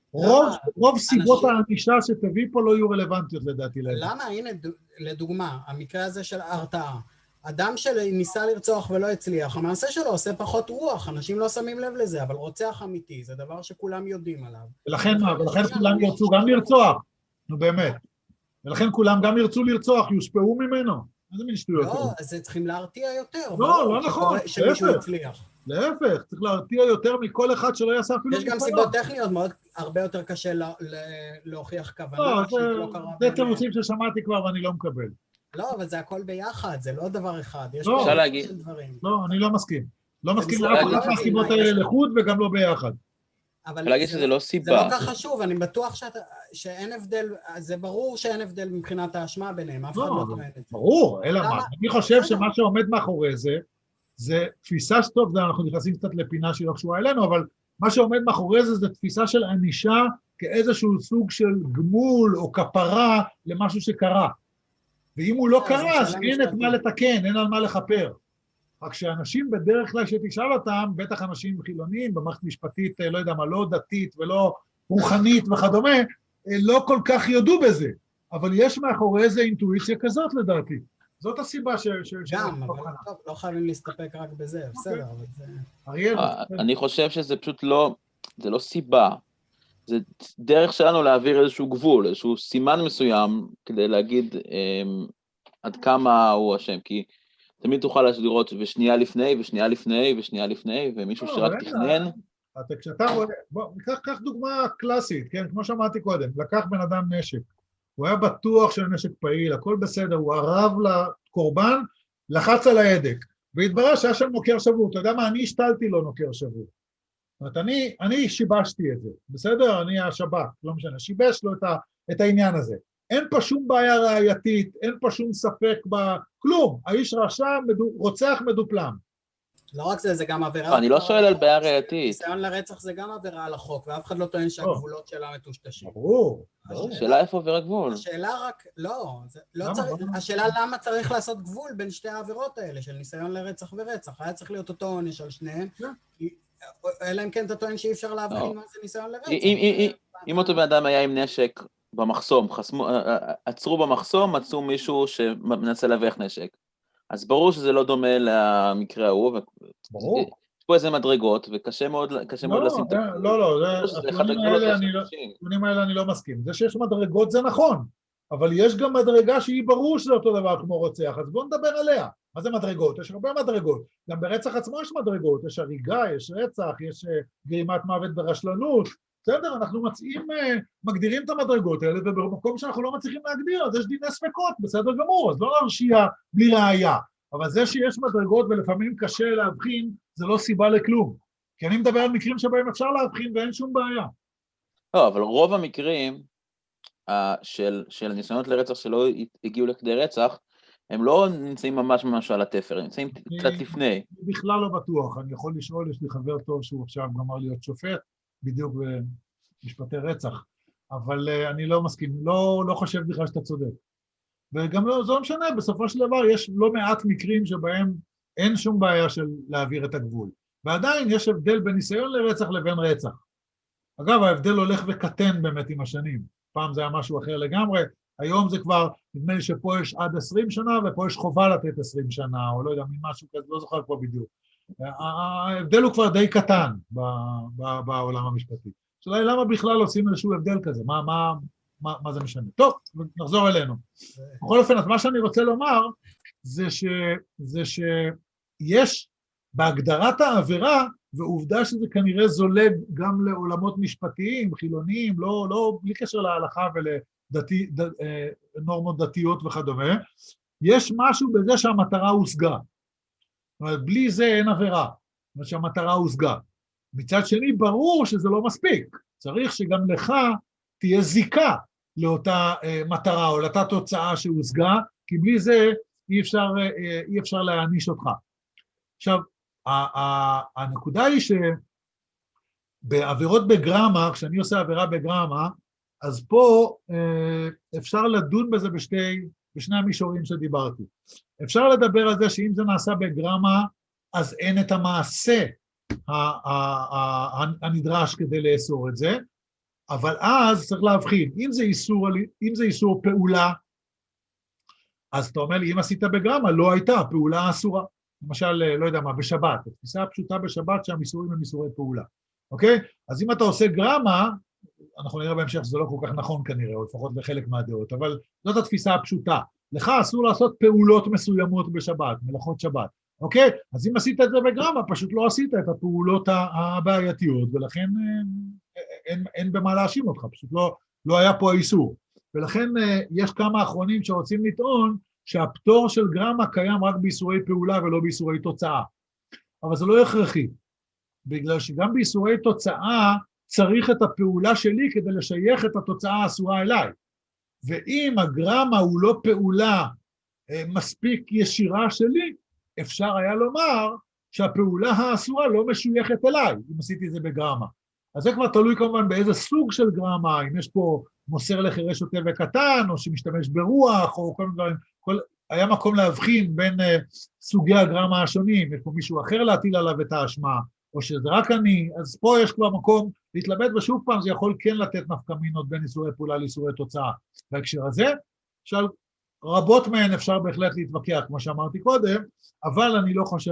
Speaker 1: רוב סיבות הענישה שתביא פה לא יהיו רלוונטיות לדעתי.
Speaker 2: למה? הנה, לדוגמה, המקרה הזה של הרתעה. אדם שניסה לרצוח ולא הצליח, המעשה שלו עושה פחות רוח, אנשים לא שמים לב לזה, אבל רוצח אמיתי, זה דבר שכולם יודעים עליו.
Speaker 1: ולכן מה? ולכן כולם ירצו גם לרצוח. נו באמת. ולכן כולם גם ירצו לרצוח, יושפעו ממנו. איזה מין שטויות?
Speaker 2: לא, אז צריכים להרתיע יותר.
Speaker 1: לא נכון.
Speaker 2: שמישהו הצליח.
Speaker 1: להפך, צריך להרתיע יותר מכל אחד שלא יעשה אפילו...
Speaker 2: יש גם סיבות טכניות מאוד, הרבה יותר קשה להוכיח כוונה.
Speaker 1: זה תירוצים ששמעתי כבר ואני לא מקבל.
Speaker 2: לא, אבל זה הכל ביחד, זה לא דבר אחד.
Speaker 3: אפשר להגיד.
Speaker 1: לא, אני לא מסכים. לא מסכים לאף מהסיבות האלה לחוד וגם לא ביחד.
Speaker 3: אבל להגיד שזה לא סיבה.
Speaker 2: זה לא כך חשוב, אני בטוח שאין הבדל, זה ברור שאין הבדל מבחינת האשמה ביניהם, אף אחד לא טוען את זה.
Speaker 1: ברור, אלא מה? אני חושב שמה שעומד מאחורי זה תפיסה שטוב, אנחנו נכנסים קצת לפינה שהיא לא קשורה אלינו, אבל מה שעומד מאחורי זה תפיסה של ענישה כאיזשהו סוג של גמול או כפרה למשהו שקרה. ואם הוא לא קרה, אז אין את מה לתקן, אין על מה לחפר. רק שאנשים בדרך כלל שתשאל אותם, בטח אנשים חילוניים, במערכת משפטית, לא יודע מה, לא דתית ולא רוחנית וכדומה, לא כל כך יודו בזה. אבל יש מאחורי איזה אינטואיציה כזאת לדעתי. זאת הסיבה
Speaker 2: גם, אבל טוב, לא חייבים להסתפק רק בזה, בסדר, אבל זה...
Speaker 1: אריאל.
Speaker 3: אני חושב שזה פשוט לא, זה לא סיבה. זה דרך שלנו להעביר איזשהו גבול, איזשהו סימן מסוים, כדי להגיד עד כמה הוא אשם, כי תמיד תוכל לראות ושנייה לפני, ושנייה לפני, ושנייה לפני, ומישהו שרק תכנן.
Speaker 1: כשאתה רואה, בוא, קח דוגמה קלאסית, כן, כמו שאמרתי קודם, לקח בן אדם נשק, הוא היה בטוח שהנשק פעיל, הכל בסדר, הוא ערב לקורבן, לחץ על ההדק, והתברר שהיה שם נוקר שבור, אתה יודע מה, אני השתלתי לו נוקר שבור. זאת אומרת, אני שיבשתי את זה, בסדר? אני השב"כ, לא משנה, שיבש לו את העניין הזה. אין פה שום בעיה ראייתית, אין פה שום ספק בכלום, האיש רשע, רוצח מדופלם.
Speaker 2: לא רק זה, זה גם עבירה...
Speaker 3: אני לא שואל על בעיה ראייתית.
Speaker 2: ניסיון לרצח זה גם עבירה על החוק, ואף אחד לא טוען שהגבולות שלה מטושטשים.
Speaker 1: ברור.
Speaker 3: השאלה איפה עובר הגבול.
Speaker 2: השאלה רק, לא צריך, השאלה למה צריך לעשות גבול בין שתי העבירות האלה, של ניסיון לרצח ורצח. היה צריך להיות אותו עונש על שניהם, אלא אם כן אתה טוען שאי אפשר להבחין מה זה ניסיון לרצח.
Speaker 3: אם אותו בן אדם היה עם נשק במחסום, עצרו במחסום, מצאו מישהו שמנסה להבריח נשק. אז ברור שזה לא דומה למקרה ההוא,
Speaker 1: ברור.
Speaker 3: יש פה איזה מדרגות, וקשה מאוד לשים את
Speaker 1: לא, התכונים האלה אני לא מסכים. זה שיש מדרגות זה נכון, אבל יש גם מדרגה שהיא ברור שזה אותו דבר כמו רוצח, אז בואו נדבר עליה. מה זה מדרגות? יש הרבה מדרגות. גם ברצח עצמו יש מדרגות, יש הריגה, יש רצח, יש גרימת מוות ברשלנות. בסדר, אנחנו מגדירים את המדרגות האלה, ובמקום שאנחנו לא מצליחים להגדיר, אז יש דיני ספקות, בסדר גמור, אז לא להרשיע בלי ראייה. אבל זה שיש מדרגות ולפעמים קשה להבחין, זה לא סיבה לכלום. כי אני מדבר על מקרים שבהם אפשר להבחין ואין שום בעיה.
Speaker 4: לא, אבל רוב המקרים של ניסיונות לרצח שלא הגיעו לכדי רצח, הם לא נמצאים ממש על התפר, הם נמצאים קצת לפני.
Speaker 1: אני בכלל לא בטוח, אני יכול לשאול, יש לי חבר טוב שהוא עכשיו גמר להיות שופט, בדיוק במשפטי רצח, אבל אני לא מסכים, לא חושב בכלל שאתה צודק. וגם לא, זה לא משנה, בסופו של דבר יש לא מעט מקרים שבהם אין שום בעיה של להעביר את הגבול. ועדיין יש הבדל בין ניסיון לרצח לבין רצח. אגב, ההבדל הולך וקטן באמת עם השנים. פעם זה היה משהו אחר לגמרי, היום זה כבר, נדמה לי שפה יש עד 20 שנה, ופה יש חובה לתת 20 שנה, או לא יודע, משהו כזה, לא זוכר פה בדיוק. ההבדל הוא כבר די קטן בעולם המשפטי. שאלה, למה בכלל עושים איזשהו הבדל כזה? מה זה משנה? טוב, נחזור אלינו. בכל אופן, אז מה שאני רוצה לומר, זה שיש בהגדרת העבירה, ועובדה שזה כנראה זולג גם לעולמות משפטיים, חילוניים, לא בלי קשר להלכה ולנורמות דתיות וכדומה, יש משהו בזה שהמטרה הושגה. זאת אומרת, בלי זה אין עבירה, זאת אומרת שהמטרה הושגה. מצד שני, ברור שזה לא מספיק, צריך שגם לך תהיה זיקה לאותה מטרה או לאותה תוצאה שהושגה, כי בלי זה אי אפשר להעניש אותך. עכשיו, הנקודה היא שבעבירות בגרמה, כשאני עושה עבירה בגרמה, אז פה אפשר לדון בזה בשני המישורים שדיברתי. אפשר לדבר על זה שאם זה נעשה בגרמה, אז אין את המעשה הנדרש כדי לאסור את זה, אבל אז צריך להבחין, אם זה איסור פעולה, אז אתה אומר לי, אם עשית בגרמה, לא הייתה פעולה אסורה. למשל, לא יודע מה, בשבת, התפיסה הפשוטה בשבת שהמיסורים הם איסורי פעולה, אוקיי? אז אם אתה עושה גרמה, אנחנו נראה בהמשך שזה לא כל כך נכון כנראה, או לפחות בחלק מהדעות, אבל זאת התפיסה הפשוטה. לך אסור לעשות פעולות מסוימות בשבת, מלאכות שבת, אוקיי? אז אם עשית את זה בגרמה, פשוט לא עשית את הפעולות הבעייתיות, ולכן אין במה להאשים אותך, פשוט לא היה פה האיסור. ולכן יש כמה אחרונים שרוצים לטעון, שהפטור של גרמה קיים רק באיסורי פעולה ולא באיסורי תוצאה. אבל זה לא הכרחי, בגלל שגם באיסורי תוצאה צריך את הפעולה שלי כדי לשייך את התוצאה האסורה אליי. ואם הגרמה הוא לא פעולה מספיק ישירה שלי, אפשר היה לומר שהפעולה האסורה לא משויכת אליי, אם עשיתי את זה בגרמה. אז זה כבר תלוי כמובן באיזה סוג של גרמה, אם יש פה מוסר לחירש שוטה וקטן, או שמשתמש ברוח, או כל מיני דברים. היה מקום להבחין בין סוגי הגרמה השונים, יש פה מישהו אחר להטיל עליו את האשמה, או שזה רק אני, אז פה יש כבר מקום להתלבט, ושוב פעם זה יכול כן לתת נפקא מינות בין איסורי פעולה לאיסורי תוצאה. בהקשר הזה, רבות מהן אפשר בהחלט להתווכח, כמו שאמרתי קודם, אבל אני לא חושב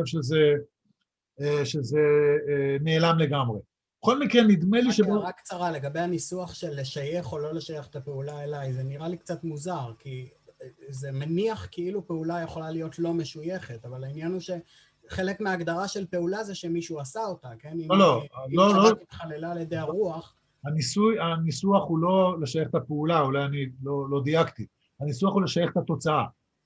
Speaker 1: שזה נעלם לגמרי. בכל מקרה, נדמה לי
Speaker 2: רק קצרה, לגבי הניסוח של לשייך או לא לשייך את הפעולה אליי, זה נראה לי קצת מוזר, כי זה מניח כאילו פעולה יכולה להיות לא משויכת, אבל העניין הוא שחלק מההגדרה של פעולה זה שמישהו עשה אותה, כן?
Speaker 1: לא.
Speaker 2: אם שבת התחללה על ידי הרוח.
Speaker 1: הניסוח הוא לא לשייך את הפעולה, אולי אני לא דייקתי. הניסוח הוא לשייך את התוצאה.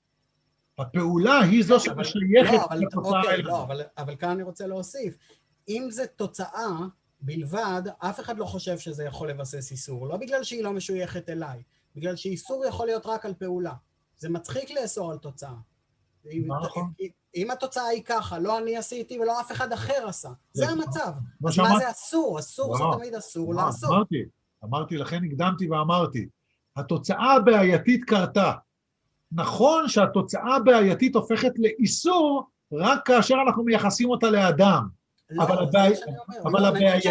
Speaker 1: הפעולה היא זו שמשייכת את התוצאה אליי.
Speaker 2: לא, אבל כאן אני רוצה להוסיף. אם זה תוצאה בלבד, אף אחד לא חושב שזה יכול לבסס איסור. לא בגלל שהיא לא משויכת אליי, בגלל שאיסור יכול להיות רק על פעולה. זה מצחיק לאסור על תוצאה. אם התוצאה היא ככה, לא אני עשיתי ולא אף אחד אחר עשה. זה המצב. אז מה זה אסור? אסור זה תמיד אסור לעשות.
Speaker 1: אמרתי, לכן הקדמתי ואמרתי, התוצאה הבעייתית קרתה. נכון שהתוצאה הבעייתית הופכת לאיסור, רק כאשר אנחנו מייחסים אותה לאדם. אבל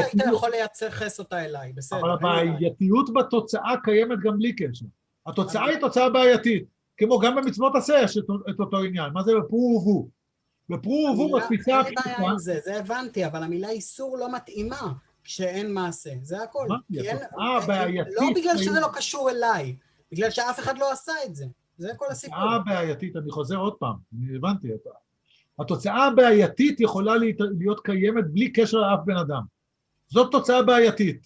Speaker 1: הבעייתיות בתוצאה קיימת גם בלי קשר. התוצאה היא תוצאה בעייתית, כמו גם במצוות עשה יש את אותו עניין. מה זה בפרו ורבו? בפרו ורבו בתפיסה הפשוטה.
Speaker 2: זה הבנתי, אבל המילה איסור לא מתאימה כשאין מעשה, זה הכל. לא בגלל שזה לא קשור אליי, בגלל שאף אחד לא עשה את זה. זה כל הסיפור.
Speaker 1: התוצאה הבעייתית, אני חוזר עוד פעם, אני הבנתי אותה. התוצאה הבעייתית יכולה להיות קיימת בלי קשר לאף בן אדם. זאת תוצאה בעייתית.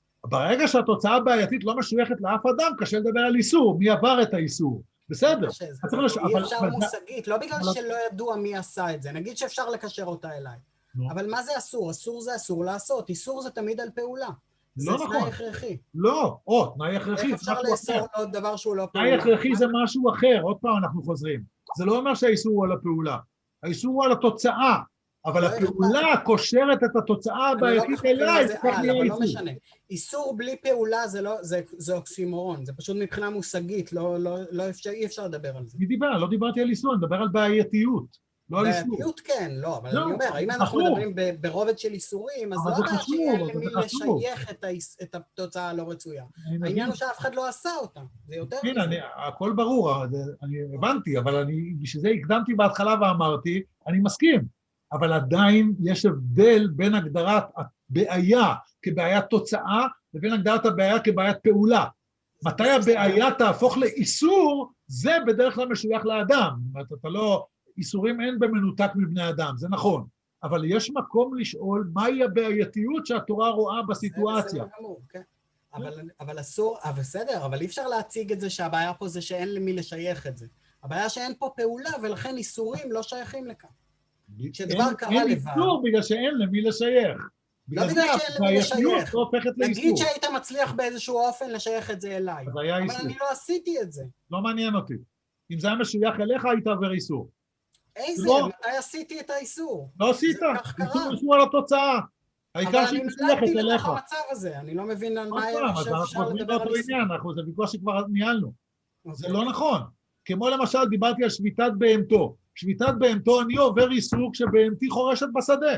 Speaker 1: ברגע שהתוצאה הבעייתית לא משויכת לאף אדם, קשה לדבר על איסור, מי עבר את האיסור. בסדר.
Speaker 2: אי אפשר מושגית, לא בגלל שלא ידוע מי עשה את זה, נגיד שאפשר לקשר אותה אליי. אבל מה זה אסור? אסור זה אסור לעשות, איסור זה תמיד על פעולה. זה תנאי הכרחי.
Speaker 1: לא, תנאי הכרחי.
Speaker 2: איך אפשר לאסור עוד דבר שהוא לא פעולה?
Speaker 1: תנאי הכרחי זה משהו אחר, עוד פעם אנחנו חוזרים. זה לא אומר שהאיסור הוא על הפעולה, האיסור הוא על התוצאה, אבל הפעולה קושרת את התוצאה הבעייתית אליי,
Speaker 2: אבל לא משנה. איסור בלי פעולה זה אוקסימורון, זה פשוט מבחינה מושגית, אי אפשר לדבר על זה.
Speaker 1: לא דיברתי על איסור, אני מדבר על בעייתיות.
Speaker 2: בעייתיות כן, לא, אבל אני אומר, אם אנחנו מדברים ברובד של איסורים, אז לא יודע שאין למי לשייך את התוצאה הלא רצויה. העניין הוא שאף אחד לא עשה אותה, זה יותר מזה.
Speaker 1: כן, הכל ברור, אני הבנתי, אבל בשביל זה הקדמתי בהתחלה ואמרתי, אני מסכים, אבל עדיין יש הבדל בין הגדרת הבעיה כבעיית תוצאה, לבין הגדרת הבעיה כבעיית פעולה. מתי הבעיה תהפוך לאיסור, זה בדרך כלל משוייך לאדם, אתה לא... איסורים אין במנותק מבני אדם, זה נכון, אבל יש מקום לשאול מהי הבעייתיות שהתורה רואה בסיטואציה.
Speaker 2: זה גמור, כן. אבל אסור, בסדר, אבל אי אפשר להציג את זה שהבעיה פה זה שאין למי לשייך את זה. הבעיה שאין פה פעולה, ולכן איסורים לא שייכים לכאן. שדבר קרה לבד.
Speaker 1: אין איסור בגלל שאין למי לשייך.
Speaker 2: לא בגלל שאין למי לשייך. נגיד שהיית מצליח באיזשהו אופן לשייך את זה אליי. אבל אני לא עשיתי את זה.
Speaker 1: לא מעניין אותי. אם זה היה משוייך אליך, היית עובר איסור.
Speaker 2: איזה? מתי עשיתי את האיסור?
Speaker 1: לא עשית, איסור על התוצאה. העיקר שהיא משולחת אליך.
Speaker 2: אבל אני נולדתי לתוך המצב הזה, אני לא מבין על מה אפשר לדבר על איסור.
Speaker 1: זה ויכוח שכבר ניהלנו. זה לא נכון. כמו למשל, דיברתי על שביתת בהמתו. שביתת בהמתו, אני עובר איסור כשבהמתי חורשת בשדה.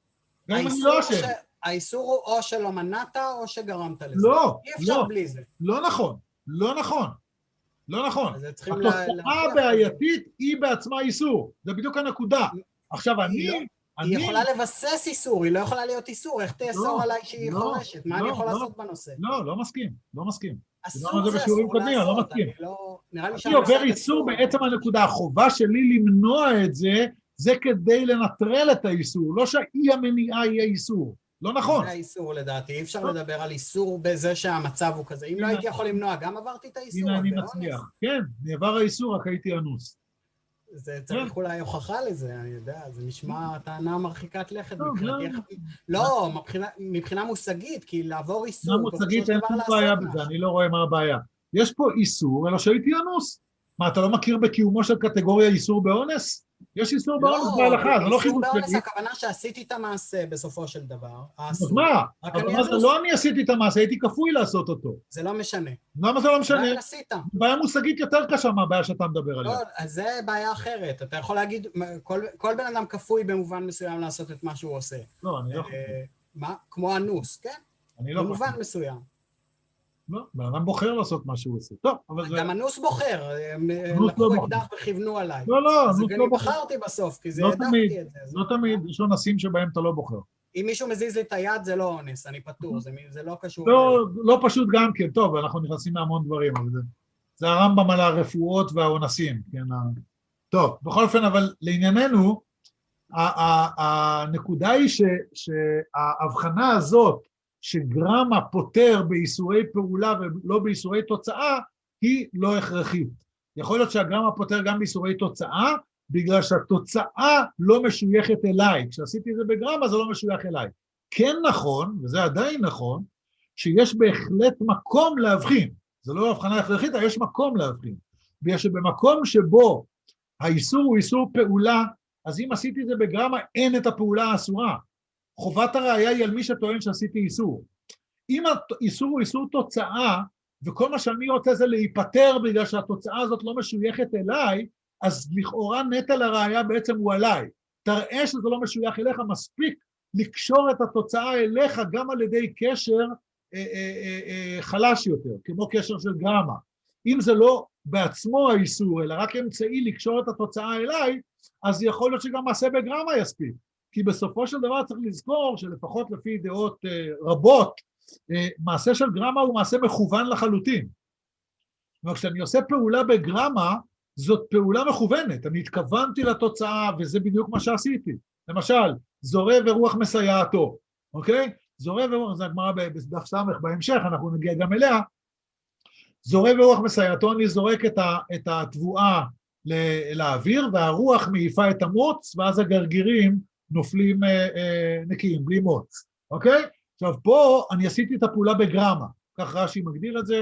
Speaker 1: גם אם אני לא אשם.
Speaker 2: האיסור הוא או שלא מנעת או שגרמת לזה.
Speaker 1: לא,
Speaker 2: אי אפשר בלי זה.
Speaker 1: לא נכון, לא נכון. לא נכון. התוצאה הבעייתית היא בעצמה איסור. זה בדיוק הנקודה. עכשיו
Speaker 2: היא יכולה לבסס איסור, היא לא יכולה להיות איסור. איך תאסור עליי שהיא חורשת? מה אני יכול לעשות בנושא?
Speaker 1: לא מסכים, לא מסכים.
Speaker 2: אסור זה אסור לעשות.
Speaker 1: לא מסכים.
Speaker 2: אני
Speaker 1: עובר איסור בעצם הנקודה. החובה שלי למנוע את זה, זה כדי לנטרל את האיסור. לא שהאי המניעה יהיה איסור. לא נכון.
Speaker 2: זה האיסור לדעתי, אי אפשר לדבר על איסור בזה שהמצב הוא כזה. אם לא הייתי יכול למנוע, גם עברתי את האיסור.
Speaker 1: הנה אני מצליח. כן, נעבר האיסור, רק הייתי אנוס.
Speaker 2: זה צריך אולי הוכחה לזה, אני יודע, זה נשמע טענה מרחיקת לכת. לא, מבחינה מושגית, כי לעבור איסור...
Speaker 1: מבחינה מושגית אין שום בעיה בזה, אני לא רואה מה הבעיה. יש פה איסור, אלא שהייתי אנוס. מה, אתה לא מכיר בקיומו של קטגוריה איסור באונס? יש איסור באונס בהלכה, זה לא חידוש שלי.
Speaker 2: איסור באונס, הכוונה שעשיתי את המעשה בסופו של דבר.
Speaker 1: אז מה? לא אני עשיתי את המעשה, הייתי כפוי לעשות אותו.
Speaker 2: זה לא משנה.
Speaker 1: למה זה לא משנה? בעיה מושגית יותר קשה מהבעיה שאתה מדבר עליה.
Speaker 2: לא, אז זה בעיה אחרת. אתה יכול להגיד, כל בן אדם כפוי במובן מסוים לעשות את מה שהוא עושה.
Speaker 1: לא, אני לא חושב.
Speaker 2: מה? כמו אנוס, כן?
Speaker 1: אני לא חושב.
Speaker 2: במובן מסוים.
Speaker 1: לא, בן אדם בוחר לעשות מה שהוא עושה. טוב, אבל זה...
Speaker 2: גם אנוס בוחר, לקחו אקדח וכיוונו עליי.
Speaker 1: לא, אנוס לא בוחר.
Speaker 2: אז אני בחרתי בסוף, כי זה ידעתי את זה.
Speaker 1: לא תמיד, יש אונסים שבהם אתה לא בוחר.
Speaker 2: אם מישהו מזיז לי את היד, זה לא אונס, אני פטור, זה לא קשור.
Speaker 1: לא פשוט גם כן, טוב, אנחנו נכנסים להמון דברים, אבל זה הרמב"ם על הרפואות והאונסים, כן? טוב, בכל אופן, אבל לענייננו, הנקודה היא שההבחנה הזאת, שגרמה פותר באיסורי פעולה ולא באיסורי תוצאה, היא לא הכרחית. יכול להיות שהגרמה פותר גם באיסורי תוצאה, בגלל שהתוצאה לא משויכת אליי. כשעשיתי את זה בגרמה, זה לא משוייך אליי. כן נכון, וזה עדיין נכון, שיש בהחלט מקום להבחין. זה לא הבחנה הכרחית, אבל יש מקום להבחין. בגלל שבמקום שבו האיסור הוא איסור פעולה, אז אם עשיתי את זה בגרמה, אין את הפעולה האסורה. חובת הראייה היא על מי שטוען שעשיתי איסור. אם האיסור הוא איסור תוצאה, וכל מה שאני רוצה זה להיפטר בגלל שהתוצאה הזאת לא משויכת אליי, אז לכאורה נטל הראייה בעצם הוא עליי. תראה שזה לא משוייך אליך, מספיק לקשור את התוצאה אליך גם על ידי קשר חלש יותר, כמו קשר של גרמה. אם זה לא בעצמו האיסור, אלא רק אמצעי לקשור את התוצאה אליי, אז יכול להיות שגם מעשה בגרמה יספיק. כי בסופו של דבר צריך לזכור שלפחות לפי דעות רבות, מעשה של גרמה הוא מעשה מכוון לחלוטין. אבל כשאני עושה פעולה בגרמה, זאת פעולה מכוונת, אני התכוונתי לתוצאה, וזה בדיוק מה שעשיתי. למשל, זורע ורוח מסייעתו, אוקיי? זורע ורוח, זה הגמרא בדף סמך בהמשך, אנחנו נגיע גם אליה. זורע ורוח מסייעתו, אני זורק את התבואה לאוויר, והרוח מעיפה את המוץ, ואז הגרגירים נופלים נקיים, בלי מוץ, אוקיי? עכשיו, פה אני עשיתי את הפעולה בגרמה, כך רש"י מגדיר את זה,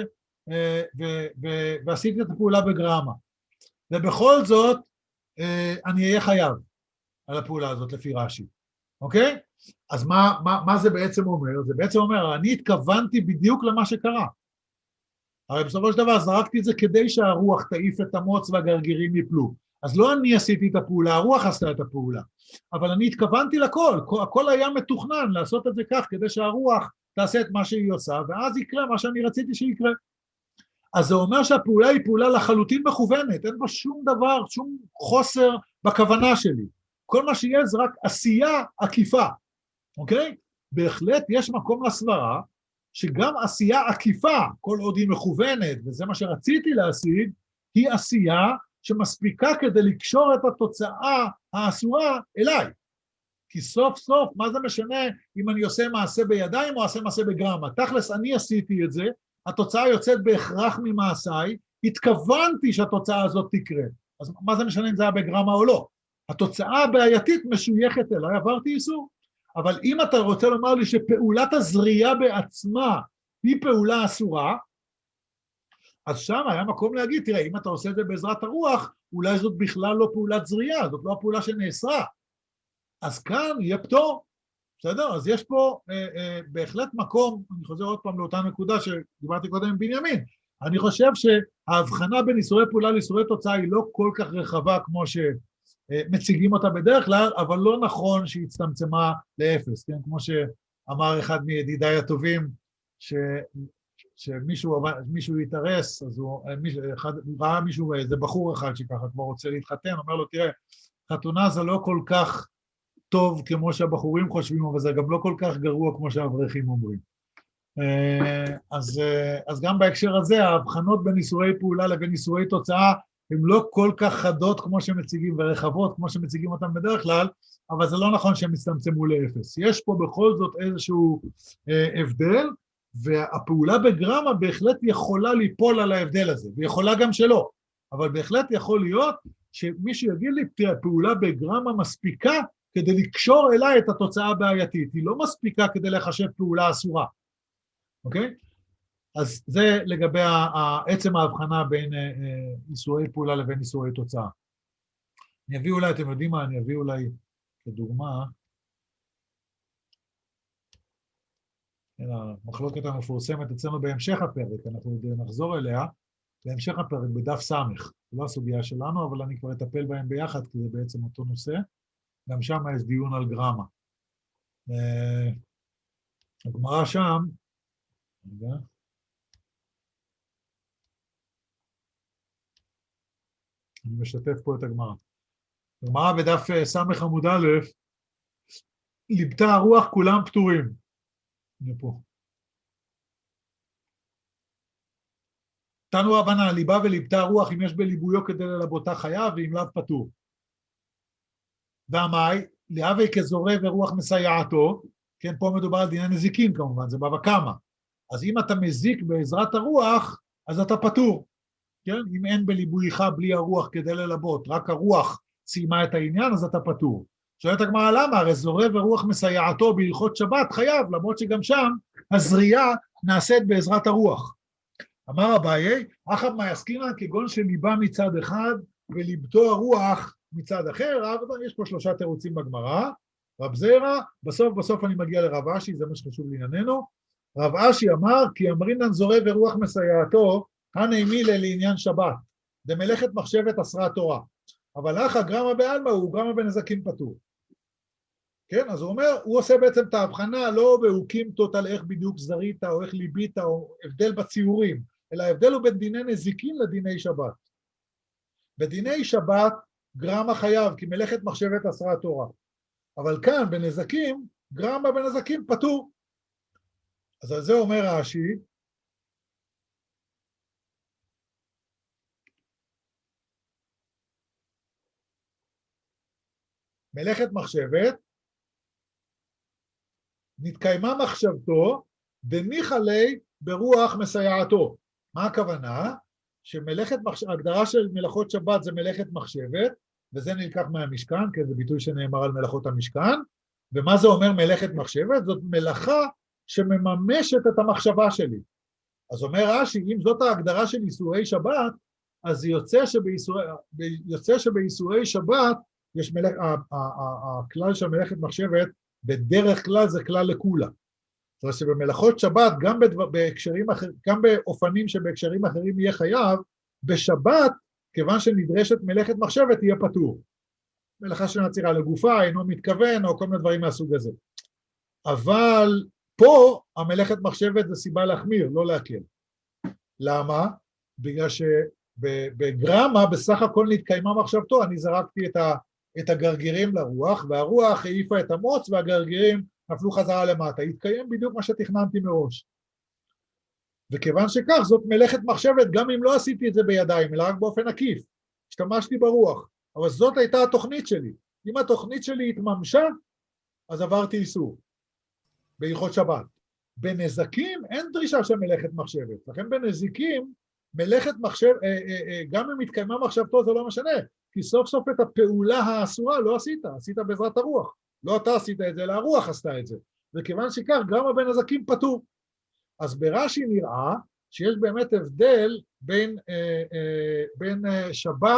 Speaker 1: ועשיתי את הפעולה בגרמה. ובכל זאת, אני אהיה חייב על הפעולה הזאת לפי רש"י, אוקיי? אז מה זה בעצם אומר? זה בעצם אומר, אני התכוונתי בדיוק למה שקרה. הרי בסופו של דבר זרקתי את זה כדי שהרוח תעיף את המוץ והגרגירים יפלו. אז לא אני עשיתי את הפעולה, הרוח עשתה את הפעולה. אבל אני התכוונתי לכל, הכל היה מתוכנן לעשות את זה כך, כדי שהרוח תעשה את מה שהיא עושה, ואז יקרה מה שאני רציתי שיקרה. אז זה אומר שהפעולה היא פעולה לחלוטין מכוונת, אין בה שום דבר, שום חוסר בכוונה שלי. כל מה שיש זה רק עשייה עקיפה, אוקיי? בהחלט יש מקום לסברה, שגם עשייה עקיפה, כל עוד היא מכוונת, וזה מה שרציתי להשיג, היא עשייה שמספיקה כדי לקשור את התוצאה האסורה אליי. כי סוף סוף, מה זה משנה אם אני עושה מעשה בידיים או עושה מעשה בגרמה? תכלס, אני עשיתי את זה, התוצאה יוצאת בהכרח ממעשיי, התכוונתי שהתוצאה הזאת תקרה. אז מה זה משנה אם זה היה בגרמה או לא? התוצאה הבעייתית משויכת אליי, עברתי איסור. אבל אם אתה רוצה לומר לי שפעולת הזריעה בעצמה היא פעולה אסורה, אז שם היה מקום להגיד, תראה, אם אתה עושה את זה בעזרת הרוח, אולי זאת בכלל לא פעולת זריעה, זאת לא הפעולה שנאסרה. אז כאן יהיה פטור, בסדר? אז יש פה בהחלט מקום, אני חוזר עוד פעם לאותה נקודה שדיברתי קודם עם בנימין, אני חושב שההבחנה בין איסורי פעולה לאיסורי תוצאה היא לא כל כך רחבה כמו שמציגים אותה בדרך כלל, אבל לא נכון שהיא הצטמצמה לאפס, כן? כמו שאמר אחד מידידיי הטובים, שמישהו יתארס, אז הוא ראה מישהו, איזה בחור אחד שככה כבר רוצה להתחתן, אומר לו, תראה, חתונה זה לא כל כך טוב כמו שהבחורים חושבים, אבל זה גם לא כל כך גרוע כמו שהאברכים אומרים. אז גם בהקשר הזה, ההבחנות בין איסורי פעולה לבין איסורי תוצאה, הן לא כל כך חדות כמו שמציגים, ורחבות כמו שמציגים אותם בדרך כלל, אבל זה לא נכון שהם הצטמצמו לאפס. יש פה בכל זאת איזשהו הבדל, והפעולה בגרמה בהחלט יכולה ליפול על ההבדל הזה, ויכולה גם שלא, אבל בהחלט יכול להיות שמישהו יגיד לי, תראה, פעולה בגרמה מספיקה כדי לקשור אליי את התוצאה הבעייתית, היא לא מספיקה כדי לחשב פעולה אסורה, אוקיי? אז זה לגבי עצם ההבחנה בין איסורי פעולה לבין איסורי תוצאה. אני אביא אולי, אתם יודעים מה, אני אביא אולי כדוגמה, המחלוקת המפורסמת אצלנו בהמשך הפרק, אנחנו נחזור אליה, בהמשך הפרק בדף סמך, זה לא הסוגיה שלנו, אבל אני כבר אטפל בהם ביחד, כי זה בעצם אותו נושא, גם שם יש דיון על גרמה. הגמרא שם, אני משתף פה את הגמרא. הגמרא בדף סמך עמוד א', ליבתה הרוח כולם פטורים. הנה פה. תנו רבנן, ליבה וליבתה הרוח, אם יש בליבויו כדי ללבותה חייב, ואם לאו פטור. והמאי, להווי כזורע ורוח מסייעתו, כן, פה מדובר על דיני נזיקין כמובן, זה בבא קמא. אז אם אתה מזיק בעזרת הרוח, אז אתה פטור. כן? אם אין בליבויך בלי הרוח כדי ללבות, רק הרוח סיימה את העניין, אז אתה פטור. שואלת הגמרא למה? הרי זורע ורוח מסייעתו בהלכות שבת חייב, למרות שגם שם הזריעה נעשית בעזרת הרוח. אמר אביי, אחא מאי עסקינן כגון שליבה מצד אחד וליבתו הרוח מצד אחר, יש פה שלושה תירוצים בגמרא, רב זירא, בסוף אני מגיע לרב אשי, זה מה שחשוב לענייננו, רב אשי אמר, כי אמרינן זורע ורוח מסייעתו, הנעימילה לעניין שבת, דמלאכת מחשבת אסרה תורה, אבל אחא גרמה בעלמא הוא גרמה בנזקים פטור. כן, אז הוא אומר, הוא עושה בעצם את ההבחנה, לא בהוקימתות על איך בדיוק זרית או איך ליבית או הבדל בציורים, אלא ההבדל הוא בין דיני נזיקין לדיני שבת. בדיני שבת גרמה חייב, כי מלאכת מחשבת אסרה תורה. אבל כאן בנזקים, גרמה בנזקים פטור. אז על זה אומר רש"י, מלאכת מחשבת, נתקיימה מחשבתו, דניחא ליה ברוח מסייעתו. מה הכוונה? ההגדרה של מלאכות שבת זה מלאכת מחשבת, וזה נלקח מהמשכן, כי זה ביטוי שנאמר על מלאכות המשכן, ומה זה אומר מלאכת מחשבת? זאת מלאכה שמממשת את המחשבה שלי. אז אומר רש"י, אם זאת ההגדרה של איסורי שבת, אז יוצא שבאיסורי שבת, יש הכלל של מלאכת מחשבת, בדרך כלל זה כלל לכולה. זאת אומרת שבמלאכות שבת, גם באופנים שבהקשרים אחרים יהיה חייב, בשבת, כיוון שנדרשת מלאכת מחשבת, יהיה פטור. מלאכה של עצירה לגופה, אינו מתכוון, או כל מיני דברים מהסוג הזה. אבל פה, המלאכת מחשבת זה סיבה להחמיר, לא להקל. למה? בגלל שבגרמה, בסך הכל נתקיימה מחשבתו, אני זרקתי את הגרגירים לרוח, והרוח העיפה את המוץ, והגרגירים נפלו חזרה למטה. התקיים בדיוק מה שתכננתי מראש. וכיוון שכך, זאת מלאכת מחשבת, גם אם לא עשיתי את זה בידיים, אלא רק באופן עקיף. השתמשתי ברוח. אבל זאת הייתה התוכנית שלי. אם התוכנית שלי התממשה, אז עברתי איסור. בהלכות שבת. בנזקים אין דרישה של מלאכת מחשבת. לכן בנזיקים, מלאכת מחשבת, גם אם התקיימה מחשבתו, זה לא משנה. כי סוף סוף את הפעולה האסורה לא עשית, עשית בעזרת הרוח. לא אתה עשית את זה, אלא הרוח עשתה את זה. וכיוון שכך, גם בנזקים פטור. אז ברש"י נראה שיש באמת הבדל בין שבת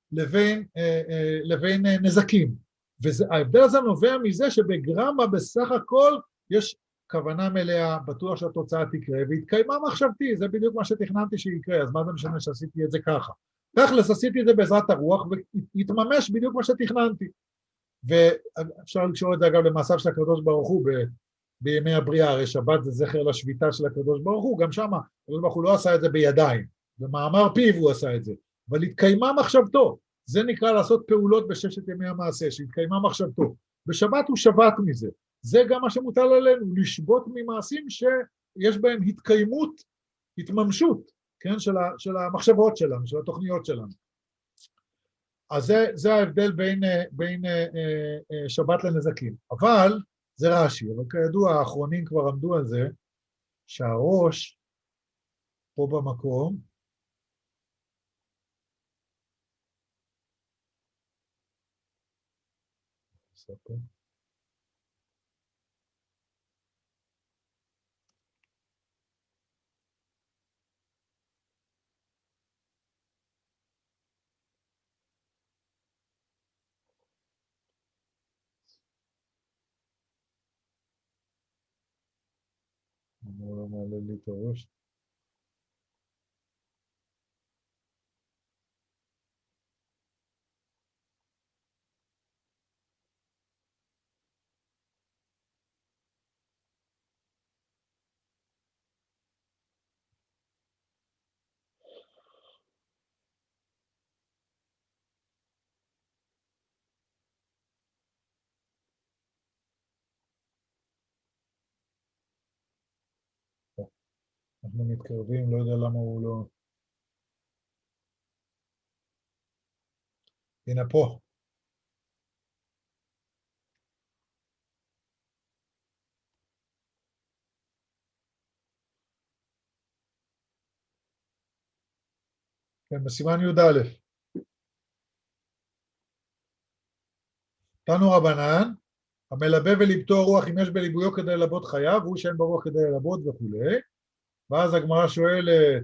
Speaker 1: לבין נזקים. וההבדל הזה נובע מזה שבגרמה בסך הכל יש כוונה מלאה, בטוח שהתוצאה תקרה, והתקיימה מחשבתי, זה בדיוק מה שתכננתי שיקרה, אז מה זה משנה שעשיתי את זה ככה? תכלס עשיתי את זה בעזרת הרוח, והתממש בדיוק מה שתכננתי. ואפשר לקשור את זה אגב למעשיו של הקדוש ברוך הוא בימי הבריאה, הרי שבת זה זכר לשביתה של הקדוש ברוך הוא, גם שם הקדוש ברוך הוא לא עשה את זה בידיים, במאמר פיו הוא עשה את זה, אבל התקיימה מחשבתו, זה נקרא לעשות פעולות בששת ימי המעשה, שהתקיימה מחשבתו, בשבת הוא שבת מזה, זה גם מה שמוטל עלינו, לשבות ממעשים שיש בהם התקיימות, התממשות, כן, של המחשבות שלנו, של התוכניות שלנו. אז זה ההבדל בין שבת לנזקים, אבל זה רש"י, אבל כידוע האחרונים כבר עמדו על זה, שהראש פה במקום, אני לא מעלה לי את הראש. אנחנו מתקרבים, לא יודע למה הוא לא... הנה פה. כן, בסימן י"א. תנו רבנן, המלבה ולבטוא רוח אם יש בליבויו כדי ללבות חייו, והוא שאין ברוח כדי ללבות וכו'. ואז הגמרא שואלת,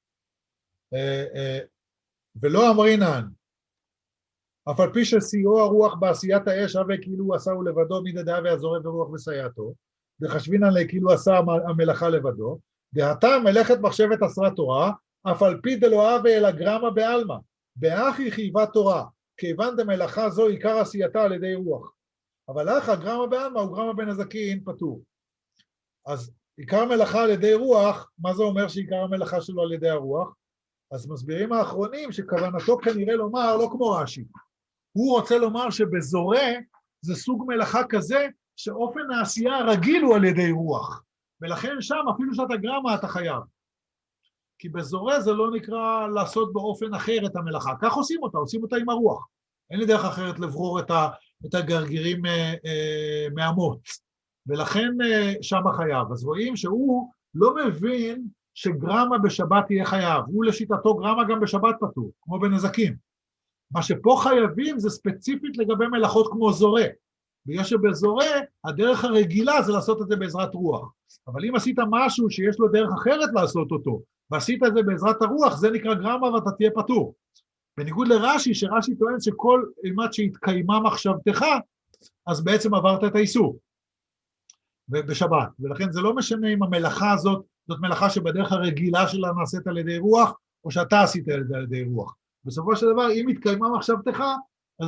Speaker 1: ולא אמרינן, אף על פי שסייעו הרוח בעשיית האש, הווה כאילו הוא עשהו לבדו, מדדה והזורע ברוח בסייעתו, דחשבינן לה כאילו עשה המלאכה לבדו, דעתה מלאכת מחשבת אסרה תורה, אף על פי דלא הווה אלא גרמה בעלמא, בהכי חייבה תורה, כיוון דמלאכה זו עיקר עשייתה על ידי רוח. אבל אחא גרמה בעלמא הוא גרמה בנזקין פטור. אז עיקר מלאכה על ידי רוח, מה זה אומר שעיקר המלאכה שלו על ידי הרוח? אז מסבירים האחרונים שכוונתו כנראה לומר, לא כמו רש"י, הוא רוצה לומר שבזורע זה סוג מלאכה כזה שאופן העשייה הרגיל הוא על ידי רוח, ולכן שם אפילו שאתה גרמה אתה חייב. כי בזורע זה לא נקרא לעשות באופן אחר את המלאכה, כך עושים אותה עם הרוח. אין לי דרך אחרת לברור את הגרגירים מהמוץ, ולכן שם חייב. אז רואים שהוא לא מבין שגרמה בשבת יהיה חייב, הוא לשיטתו גרמה גם בשבת פטור, כמו בנזקים. מה שפה חייבים זה ספציפית לגבי מלאכות כמו זורע, בגלל שבזורע הדרך הרגילה זה לעשות את זה בעזרת רוח, אבל אם עשית משהו שיש לו דרך אחרת לעשות אותו, ועשית את זה בעזרת הרוח, זה נקרא גרמה ואתה תהיה פטור. בניגוד לרש"י, שרש"י טוען שכל אימת שהתקיימה מחשבתך, אז בעצם עברת את האיסור בשבת, ולכן זה לא משנה אם המלאכה הזאת, זאת מלאכה שבדרך הרגילה שלה נעשית על ידי רוח, או שאתה עשית את זה על ידי רוח. בסופו של דבר, אם התקיימה מחשבתך, אז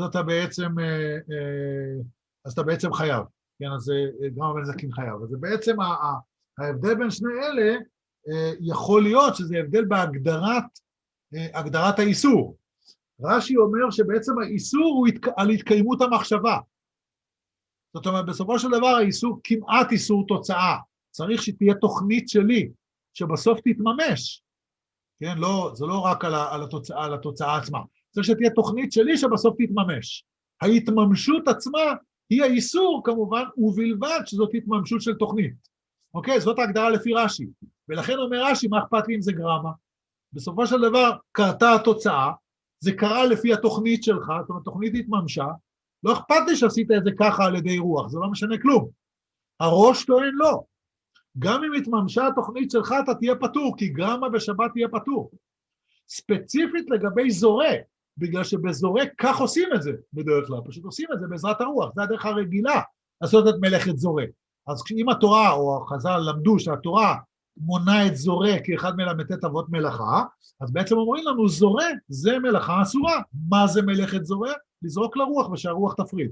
Speaker 1: אתה בעצם חייב, כן, אז גם בנזקים חייב. אז זה בעצם ההבדל בין שני אלה, יכול להיות שזה הבדל בהגדרת האיסור. רש"י אומר שבעצם האיסור הוא על התקיימות המחשבה. זאת אומרת, בסופו של דבר האיסור כמעט איסור תוצאה. צריך שתהיה תוכנית שלי, שבסוף תתממש. כן, לא, זה לא רק על התוצאה עצמה. צריך שתהיה תוכנית שלי שבסוף תתממש. ההתממשות עצמה היא האיסור כמובן, ובלבד שזאת התממשות של תוכנית. אוקיי? זאת ההגדרה לפי רש"י. ולכן אומר רש"י, מה אכפת לי אם זה גרמה? בסופו של דבר קרתה התוצאה, זה קרה לפי התוכנית שלך, זאת אומרת, התוכנית התממשה, לא אכפת לי שעשית את זה ככה על ידי רוח, זה לא משנה כלום. הראש טוען לא. גם אם התממשה התוכנית שלך, אתה תהיה פטור, כי גרמה בשבת תהיה פטור. ספציפית לגבי זורע, בגלל שבזורע כך עושים את זה בדרך כלל, פשוט עושים את זה בעזרת הרוח, זה הדרך הרגילה לעשות את מלאכת זורע. אז אם התורה או החז"ל למדו שהתורה מונה את זורע כאחד מל"ט אבות מלאכה, אז בעצם אומרים לנו זורע זה מלאכה אסורה. מה זה מלאכת זורע? לזרוק לרוח ושהרוח תפריד.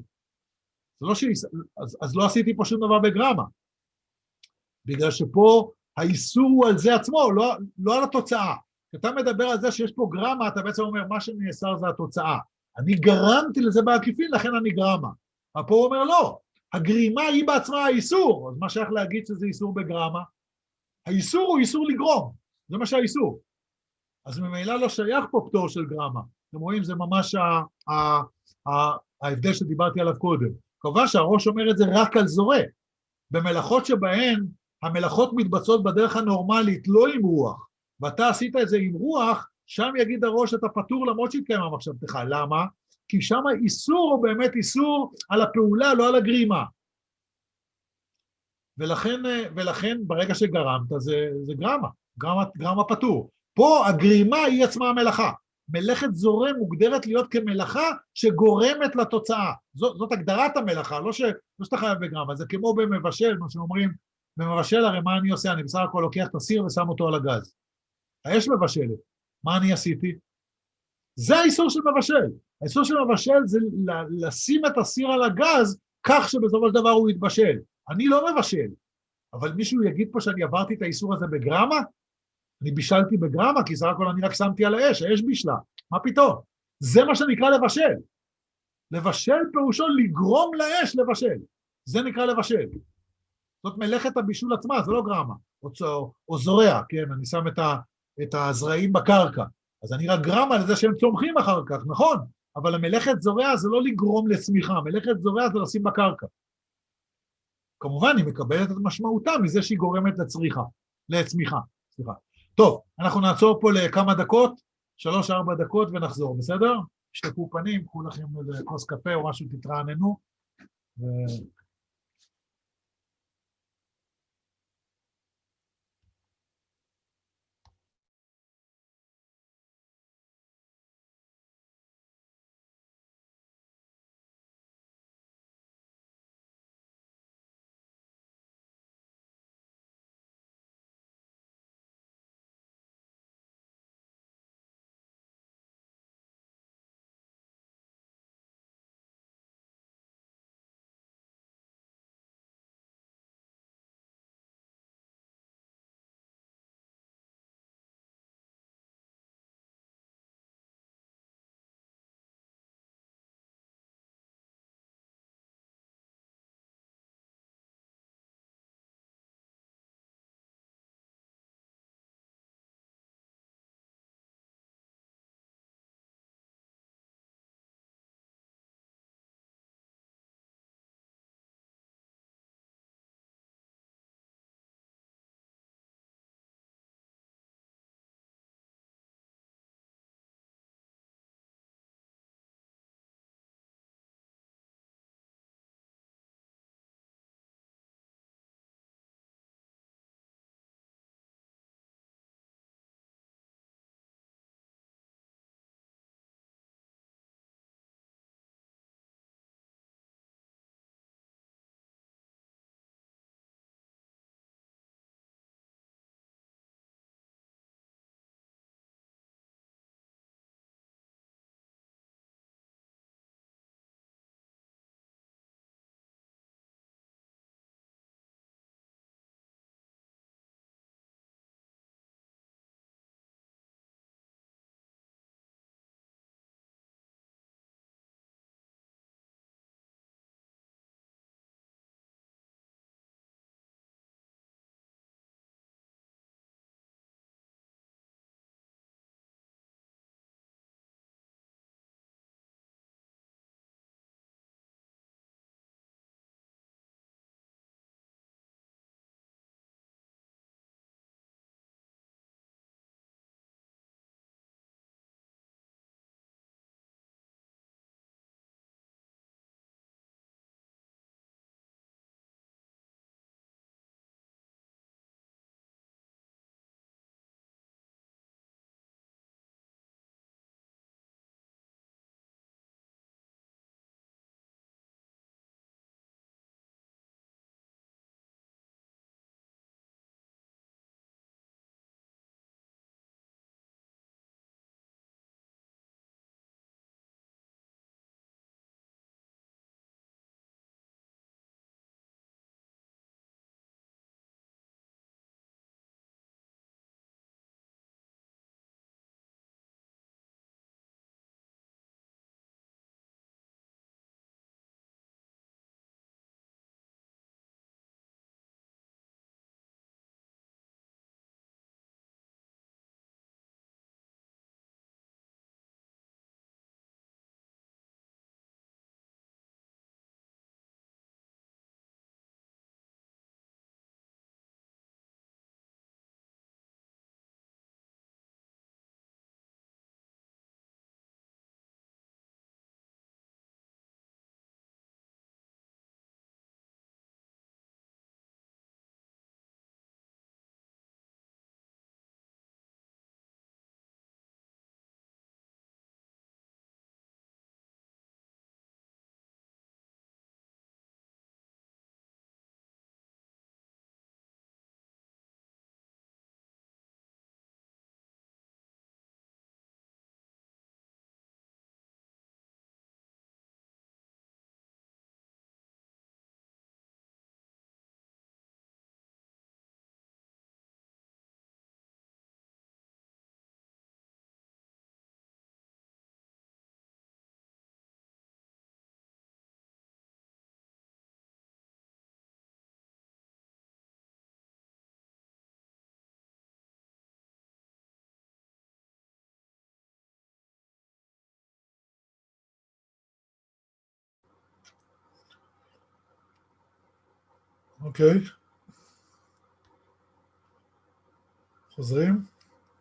Speaker 1: אז לא עשיתי פה שום דבר בגרמה, בגלל שפה האיסור הוא על זה עצמו, לא על התוצאה. כשאתה מדבר על זה שיש פה גרמה, אתה בעצם אומר, מה שנאסר זה התוצאה. אני גרמתי לזה בעקיפין, לכן אני גרמה. אבל פה הוא אומר, לא, הגרימה היא בעצמה האיסור, אז מה שייך להגיד שזה איסור בגרמה? האיסור הוא איסור לגרום, זה מה שהאיסור. אז ממילא לא שייך פה פטור של גרמה. אתם רואים, זה ממש ההבדל שדיברתי עליו קודם. כמובן שהראש אומר את זה רק על זורע. במלאכות שבהן המלאכות מתבצעות בדרך הנורמלית, לא עם רוח, ואתה עשית את זה עם רוח, שם יגיד הראש אתה פטור למרות שהתקיימה מחשבתך. למה? כי שם האיסור הוא באמת איסור על הפעולה, לא על הגרימה. ולכן ברגע שגרמת זה גרמה פטור. פה הגרימה היא עצמה המלאכה. מלאכת זורע מוגדרת להיות כמלאכה שגורמת לתוצאה. זאת הגדרת המלאכה, לא שאתה חייב בגרמה, זה כמו במבשל, מה שאומרים, במבשל הרי מה אני עושה? אני בסך הכל לוקח את הסיר ושם אותו על הגז. האש מבשלת, מה אני עשיתי? זה האיסור של מבשל. האיסור של מבשל זה לשים את הסיר על הגז כך שבסופו של דבר הוא יתבשל. אני לא מבשל, אבל מישהו יגיד פה שאני עברתי את האיסור הזה בגרמה? אני בישלתי בגרמה, כי סך הכל אני רק שמתי על האש בישלה. מה פתאום? זה מה שנקרא לבשל. לבשל פירושו לגרום לאש לבשל. זה נקרא לבשל. זאת מלאכת הבישול עצמה, זה לא גרמה. או זורע, כן, אני שם את הזרעים בקרקע. אז אני רק גרמה לזה שהם צומחים אחר כך, נכון? אבל המלאכת זורע זה לא לגרום לצמיחה, מלאכת זורע זה לשים בקרקע. כמובן, היא מקבלת את משמעותה מזה שהיא גורמת לצמיחה. סליחה. טוב, אנחנו נעצור פה לכמה דקות, 3-4 דקות ונחזור, בסדר? שתפו פנים, קחו לכם כוס קפה או משהו, תתרעננו. אוקיי. חוזרים.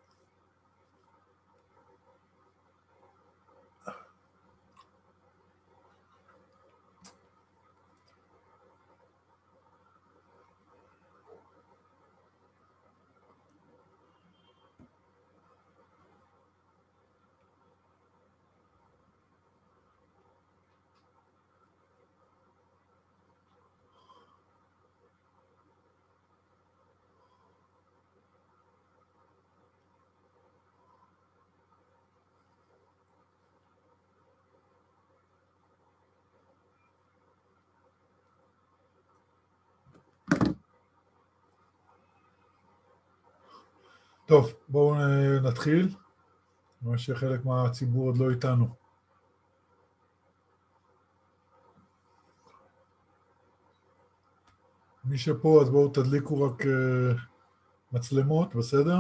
Speaker 1: טוב, בואו נתחיל. אני רואה שחלק מהציבור עוד לא איתנו. מי שפה, אז בואו תדליקו רק מצלמות, בסדר?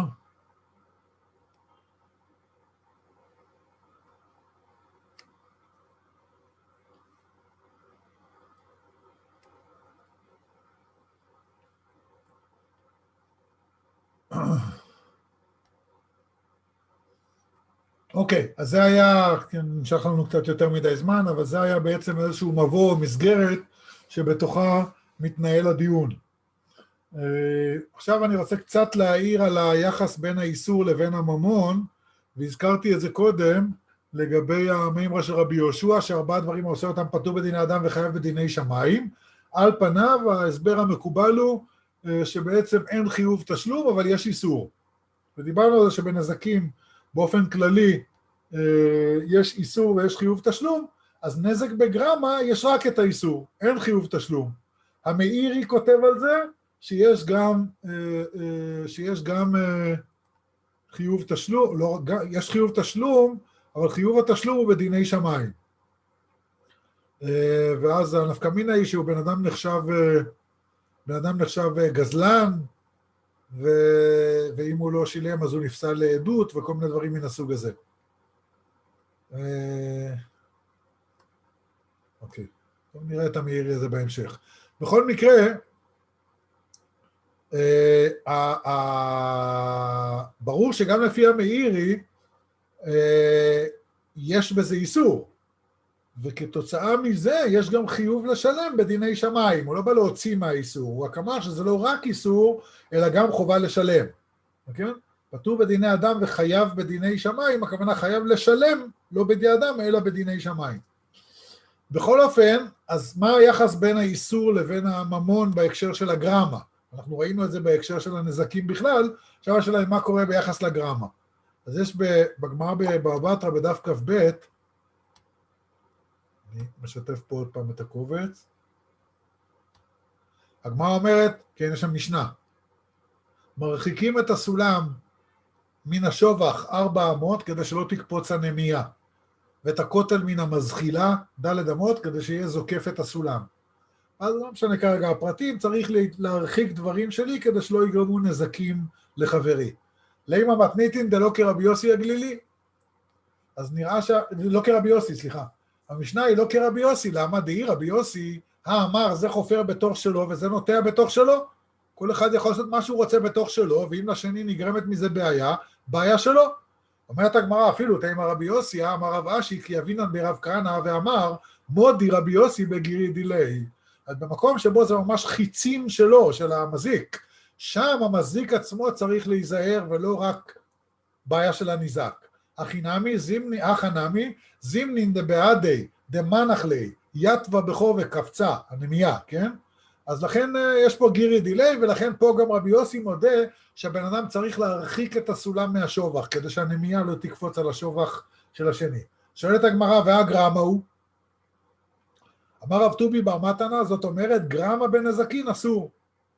Speaker 1: אוקיי, אז זה היה, נמשך לנו קצת יותר מדי זמן, אבל זה היה בעצם איזשהו מבוא, מסגרת, שבתוכה מתנהל הדיון. עכשיו אני רוצה קצת להעיר על היחס בין האיסור לבין הממון, והזכרתי את זה קודם, לגבי המימרה של רבי יהושע, שארבעה דברים העושה אותם פטור בדיני אדם וחייב בדיני שמיים. על פניו, ההסבר המקובל הוא שבעצם אין חיוב תשלום, אבל יש איסור. ודיברנו על זה שבנזקים, באופן כללי, יש איסור ויש חיוב תשלום, אז נזק בגרמה יש רק את האיסור, אין חיוב תשלום. המאירי כותב על זה שיש גם חיוב תשלום, לא, יש חיוב תשלום, אבל חיוב התשלום הוא בדיני שמיים. ואז הנפקא מינה היא שהוא בן אדם נחשב גזלן, ואם הוא לא שילם אז הוא נפסל לעדות וכל מיני דברים מן הסוג הזה. אוקיי, טוב, נראה את המאירי הזה בהמשך. בכל מקרה, ברור שגם לפי המאירי יש בזה איסור, וכתוצאה מזה יש גם חיוב לשלם בדיני שמיים. הוא לא בא להוציא מהאיסור, הוא רק אמר שזה לא רק איסור, אלא גם חובה לשלם. אוקיי? פטור בדיני אדם וחייב בדיני שמיים, הכוונה חייב לשלם, לא בדיני אדם, אלא בדיני שמיים. בכל אופן, אז מה היחס בין האיסור לבין הממון בהקשר של הגרמה? אנחנו ראינו את זה בהקשר של הנזקים בכלל, עכשיו השאלה היא מה קורה ביחס לגרמה. אז יש בגמרא בבבא בתרא בדף כ"ב, אני משתף פה עוד פעם את הקובץ. הגמרא אומרת, כן, יש שם משנה, מרחיקים את הסולם מן השובח 4 אמות כדי שלא תקפוץ הנמייה, ואת הכותל מן המזחילה ד' אמות כדי שיהיה זוקף את הסולם. אז לא משנה כרגע הפרטים, צריך להרחיק דברים שלי כדי שלא יגרמו נזקים לחברי. לימה מתניתין דלא כרבי יוסי הגלילי. אז נראה לא כרבי יוסי, סליחה. המשנה היא לא כרבי יוסי, למה? דהי רבי יוסי, אמר, זה חופר בתוך שלו וזה נוטע בתוך שלו. כל אחד יכול לעשות מה שהוא רוצה בתוך שלו, ואם לשני נגרמת מזה בעיה שלו. אומרת הגמרא, אפילו תימא רבי יוסי, אמר רב אשי, כי אבינן ברב כהנא, ואמר, מודי רבי יוסי בגירי דילי. אז במקום שבו זה ממש חיצים שלו, של המזיק, שם המזיק עצמו צריך להיזהר, ולא רק בעיה של הניזק. אחינמי, זימנין דבעדי, דמנח לי, יתווה בכו וקפצה, הנמייה, כן? אז לכן יש פה גירי דילי, ולכן פה גם רבי יוסי מודה שהבן אדם צריך להרחיק את הסולם מהשובח, כדי שהנמייה לא תקפוץ על השובח של השני. שואלת הגמרא, והגרמה הוא? אמר רב טובי בר מתנה, זאת אומרת, גרמה בנזקין אסור.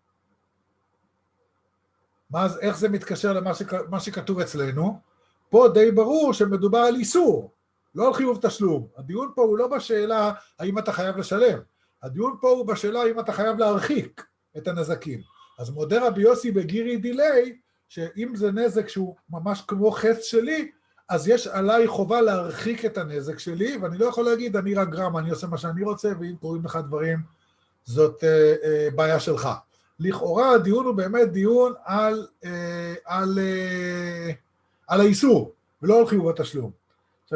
Speaker 1: איך זה מתקשר למה שכתוב אצלנו? פה די ברור שמדובר על איסור, לא על חיוב תשלום. הדיון פה הוא לא בשאלה האם אתה חייב לשלם, הדיון פה הוא בשאלה האם אתה חייב להרחיק את הנזקים. אז מודה רבי יוסי בגירי דילי, שאם זה נזק שהוא ממש כמו חץ שלי, אז יש עליי חובה להרחיק את הנזק שלי, ואני לא יכול להגיד אני רק גרם, אני עושה מה שאני רוצה, ואם קוראים לך דברים זאת בעיה שלך. לכאורה הדיון הוא באמת דיון על האיסור, ולא על חיוב התשלום. עכשיו,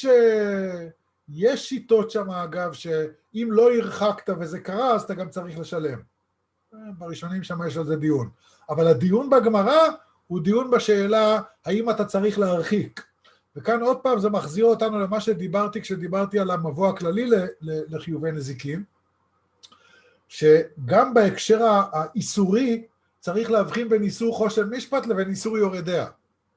Speaker 1: יש שיטות שם, אגב, שאם לא הרחקת וזה קרה, אז אתה גם צריך לשלם. בראשונים שם יש על זה דיון. אבל הדיון בגמרא הוא דיון בשאלה, האם אתה צריך להרחיק. וכאן עוד פעם זה מחזיר אותנו למה שדיברתי, כשדיברתי על המבוא הכללי לחיובי נזיקין, שגם בהקשר האיסורי, צריך להבחין בין איסור חושן משפט לבין איסור יורדיה.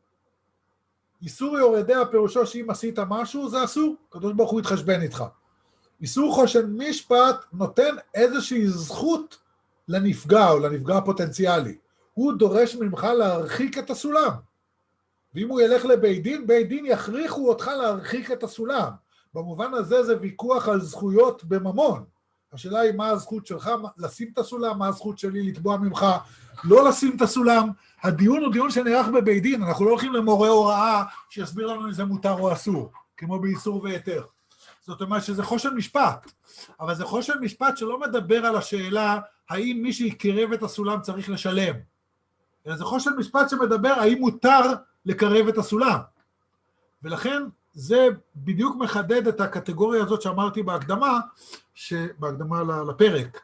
Speaker 1: איסור יורדיה פירושו שאם עשית משהו, זה אסור, הקדוש ברוך הוא יתחשבן איתך. איסור חושן משפט נותן איזושהי זכות לנפגע או לנפגע הפוטנציאלי. הוא דורש ממך להרחיק את הסולם. ואם הוא ילך לבית דין, בית דין יכריחו אותך להרחיק את הסולם. במובן הזה זה ויכוח על זכויות בממון. השאלה היא מה הזכות שלך לשים את הסולם, מה הזכות שלי לתבוע ממך לא לשים את הסולם. הדיון הוא דיון שנערך בבית דין, אנחנו לא הולכים למורה הוראה שיסביר לנו אם זה מותר או אסור, כמו באיסור והיתר. זאת אומרת שזה חושן משפט, אבל זה חושן משפט שלא מדבר על השאלה האם מי שיקרב את הסולם צריך לשלם. אלא זה חושן משפט שמדבר האם מותר לקרב את הסולם. ולכן זה בדיוק מחדד את הקטגוריה הזאת שאמרתי בהקדמה, בהקדמה לפרק,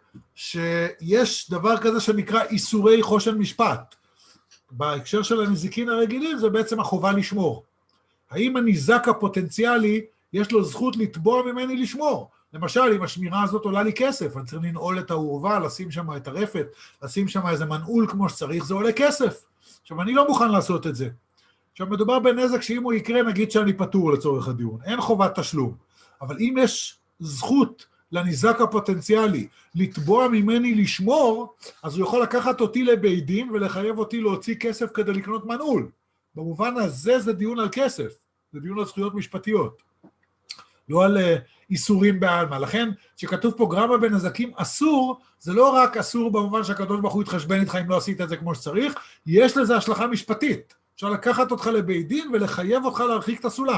Speaker 1: שיש דבר כזה שנקרא איסורי חושן משפט. בהקשר של הנזיקין הרגילים זה בעצם החובה לשמור. האם הניזק הפוטנציאלי יש לו זכות לתבוע ממני לשמור? למשל, אם השמירה הזאת עולה לי כסף, אני צריך לנעול את העורבה, לשים שם את הרפת, לשים שם איזה מנעול כמו שצריך, זה עולה כסף. עכשיו, אני לא מוכן לעשות את זה. עכשיו, מדובר בנזק שאם הוא יקרה, נגיד שאני פטור לצורך הדיון. אין חובת תשלום. אבל אם יש זכות לניזק הפוטנציאלי לתבוע ממני לשמור, אז הוא יכול לקחת אותי לבית דין ולחייב אותי להוציא כסף כדי לקנות מנעול. במובן הזה זה דיון על כסף. זה דיון על זכויות משפטיות. לא על איסורים בעלמא. לכן, שכתוב פה גרמה בנזקים אסור, זה לא רק אסור במובן שהקדוש ברוך הוא יתחשבן איתך אם לא עשית את זה כמו שצריך, יש לזה השלכה משפטית. אפשר לקחת אותך לבית דין ולחייב אותך להרחיק את הסולם.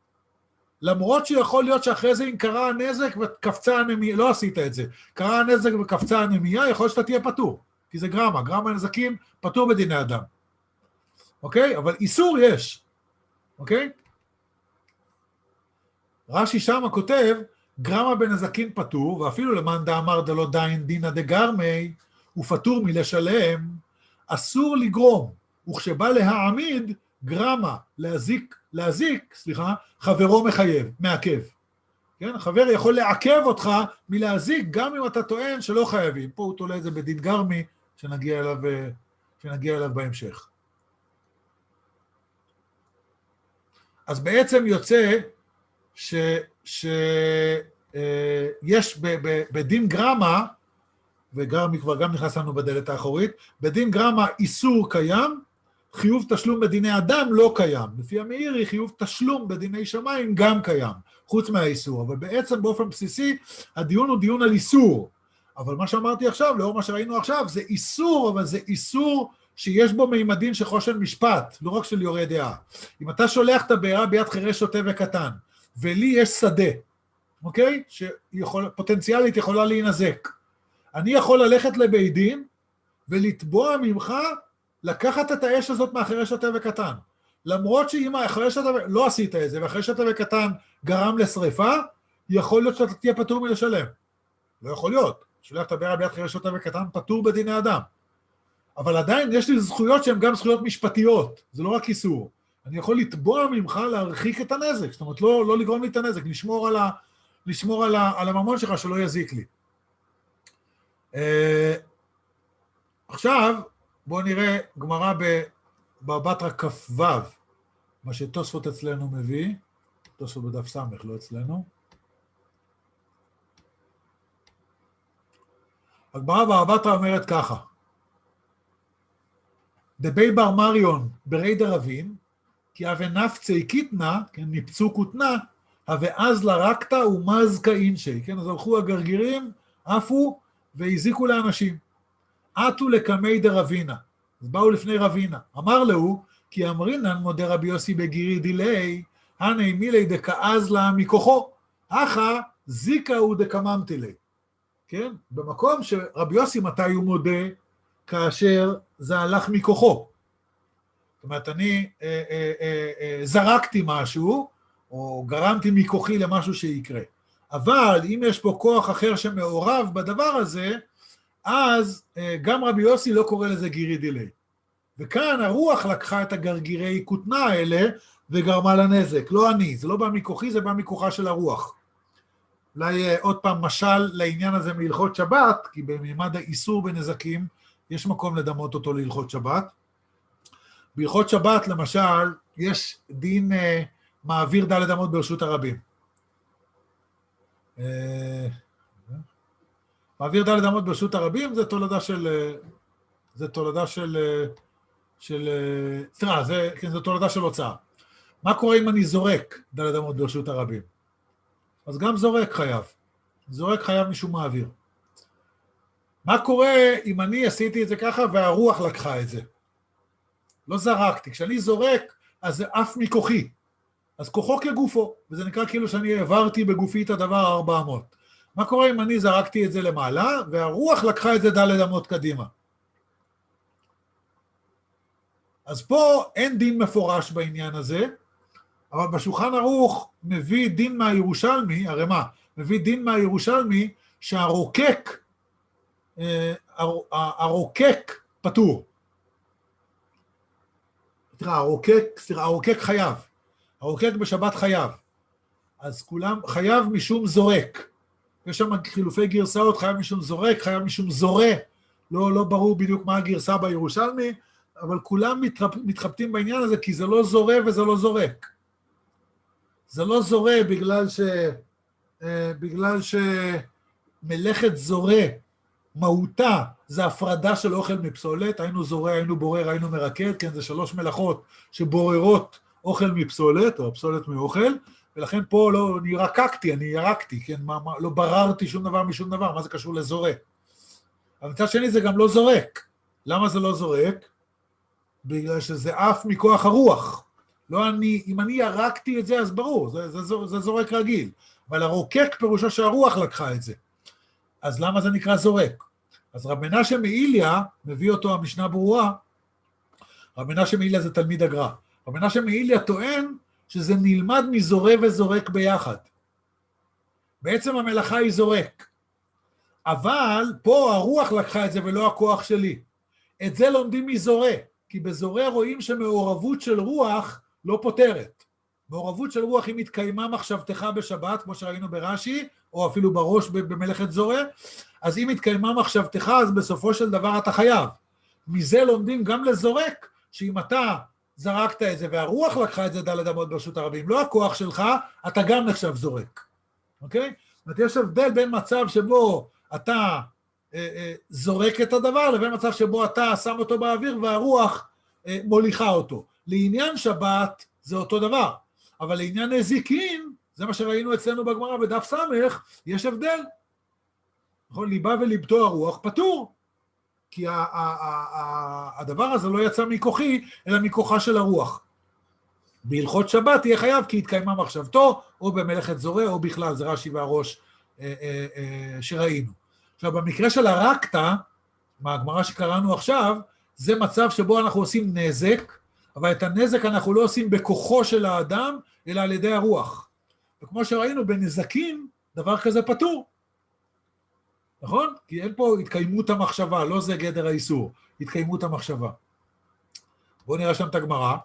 Speaker 1: למרות שיכול להיות שאחרי זה אם קרה הנזק וקפצה הנמיה, לא עשית את זה, קרה הנזק וקפצה הנמיה, יכול להיות שאתה תהיה פטור, כי זה גרמה, גרמה נזקים פטור בדיני אדם. אוקיי? אבל איסור יש. אוקיי? רש"י שמה כותב, גרמה בנזקין פטור, ואפילו למאן דאמר דלא דיין דינא דגרמי, הוא פטור מלשלם, אסור לגרום, וכשבא להעמיד, גרמה, להזיק, חברו מחייב, מעכב. כן? חבר יכול לעכב אותך מלהזיק, גם אם אתה טוען שלא חייבים. פה הוא תולה את זה בדין גרמי, שנגיע אליו בהמשך. אז בעצם יוצא שיש בדין גרמה, וגרמי כבר גם נכנס לנו בדלת האחורית, בדין גרמה איסור קיים, חיוב תשלום בדיני אדם לא קיים. לפי המאירי, חיוב תשלום בדיני שמיים גם קיים, חוץ מהאיסור. אבל בעצם באופן בסיסי, הדיון הוא דיון על איסור. אבל מה שאמרתי עכשיו, לאור מה שראינו עכשיו, זה איסור, אבל זה איסור שיש בו מימדים של חושן משפט, לא רק של יורה דעה. אם אתה שולח את הבעירה ביד חירש שוטה וקטן, ולי יש שדה, אוקיי? שפוטנציאלית יכולה להינזק. אני יכול ללכת לבית דין ולתבוע ממך לקחת את האש הזאת מהחירש שוטה וקטן. למרות שאם החירש שוטה לא עשית את זה, והחירש שוטה וקטן גרם לשריפה, יכול להיות שאתה תהיה פטור מלשלם. לא יכול להיות. שולח את הבעירה ביד חירש שוטה וקטן, פטור בדיני אדם. אבל עדיין יש לי זכויות שהן גם זכויות משפטיות. זה לא רק איסור. אני יכול לתבוע ממך להרחיק את הנזק. זאת אומרת, לא לגרום לי את הנזק, לשמור על הממון שלך שלא יזיק לי. עכשיו, בואו נראה גמרא בבטרה כ"ו, מה שתוספות אצלנו מביא, תוספות בדף סמך, לא אצלנו. הגמרא בבטרה אומרת ככה, דבי בר מריון ברי דרבין, כי הווה נפצי קיטנה, כן, ניפצו כותנה, הווה אז לרקתא ומזקא אינשי, כן, אז הלכו הגרגירים, עפו והזיקו לאנשים. עטו לקמי דרבינה, אז באו לפני רבינה, אמר לו, כי אמרינן מודה רבי יוסי בגירי דילי, הני מילי דקאז לה מכוחו, אחא זיקה הוא דקממתי לי. כן? במקום שרבי יוסי מתי הוא מודה, כאשר זה הלך מכוחו. זאת אומרת, אני זרקתי משהו, או גרמתי מכוחי למשהו שיקרה. אבל אם יש פה כוח אחר שמעורב בדבר הזה, אז גם רבי יוסי לא קורא לזה גירי דילי. וכאן הרוח לקחה את הגרגירי כותנה האלה, וגרמה לנזק. לא אני, זה לא בא מכוחי, זה בא מכוחה של הרוח. אולי עוד פעם משל לעניין הזה מהלכות שבת, כי בממד האיסור בנזקים, יש מקום לדמות אותו להלכות שבת. בהלכות שבת, למשל, יש דין מעביר ד' אמות ברשות הרבים. מעביר ד' אמות ברשות הרבים, זה תולדה זה תולדה של הוצאה. מה קורה אם אני זורק ד' אמות ברשות הרבים? אז גם זורק חייב. זורק חייב משום מעביר. מה קורה אם אני עשיתי את זה ככה והרוח לקחה את זה? לא זרקתי. כשאני זורק, אז זה אף מכוחי. אז כוחו כגופו, וזה נקרא כאילו שאני העברתי בגופי את הדבר 400. מה קורה אם אני זרקתי את זה למעלה, והרוח לקחה את זה ד' אמות קדימה? אז פה אין דין מפורש בעניין הזה, אבל בשולחן ערוך מביא דין מהירושלמי, הרי מה? מביא דין מהירושלמי שהרוקק, הרוקק פטור. תראה, הרוקק חייב. הרוקק בשבת חייב. אז כולם חייב משום זורק. יש שם חילופי גרסאות, חייב משום זורק, חייב משום זורה. לא ברור בדיוק מה הגרסה בירושלמי, אבל כולם מתחבטים בעניין הזה, כי זה לא זורה וזה לא זורק. זה לא זורה בגלל שמלאכת זורה, מהותה, זה הפרדה של אוכל מפסולת, היינו זורה, היינו בורר, היינו מרקד, כן, זה 3 מלאכות שבוררות אוכל מפסולת, או פסולת מאוכל, ולכן פה לא, אני רקקתי, אני ירקתי, כן, לא בררתי שום דבר משום דבר, מה זה קשור לזורה? אבל מצד שני זה גם לא זורק. למה זה לא זורק? בגלל שזה אף מכוח הרוח. לא אם אני ירקתי את זה, אז ברור, זה זורק רגיל. אבל הרוקק פירושו שהרוח לקחה את זה. אז למה זה נקרא זורק? אז רב מנשה מאיליה, מביא אותו המשנה ברורה, רב מנשה מאיליה זה תלמיד הגר"א. רב מנשה מאיליה טוען שזה נלמד מזורה וזורק ביחד. בעצם המלאכה היא זורק. אבל פה הרוח לקחה את זה ולא הכוח שלי. את זה לומדים מזורה, כי בזורה רואים שמעורבות של רוח לא פותרת. מעורבות של רוח אם התקיימה מחשבתך בשבת, כמו שראינו ברש"י, או אפילו בראש במלאכת זורה, אז אם התקיימה מחשבתך, אז בסופו של דבר אתה חייב. מזה לומדים גם לזורק, שאם אתה זרקת את זה והרוח לקחה את זה ד' אמות ברשות הרבים, לא הכוח שלך, אתה גם נחשב זורק. אוקיי? זאת אומרת, יש הבדל בין מצב שבו אתה זורק את הדבר, לבין מצב שבו אתה שם אותו באוויר והרוח מוליכה אותו. לעניין שבת זה אותו דבר, אבל לעניין נזיקין, זה מה שראינו אצלנו בגמרא בדף סמך, יש הבדל. נכון? ליבה וליבתו הרוח פטור, כי הדבר הזה לא יצא מכוחי, אלא מכוחה של הרוח. בהלכות שבת תהיה חייב כי התקיימה מחשבתו, או במלאכת זורה, או בכלל, זה רש"י והראש שראינו. עכשיו, במקרה של הרקטה, מהגמרא שקראנו עכשיו, זה מצב שבו אנחנו עושים נזק, אבל את הנזק אנחנו לא עושים בכוחו של האדם, אלא על ידי הרוח. וכמו שראינו בנזקים, דבר כזה פטור. נכון? כי אין פה התקיימות המחשבה, לא זה גדר האיסור, התקיימות המחשבה. בואו נראה שם את הגמרא.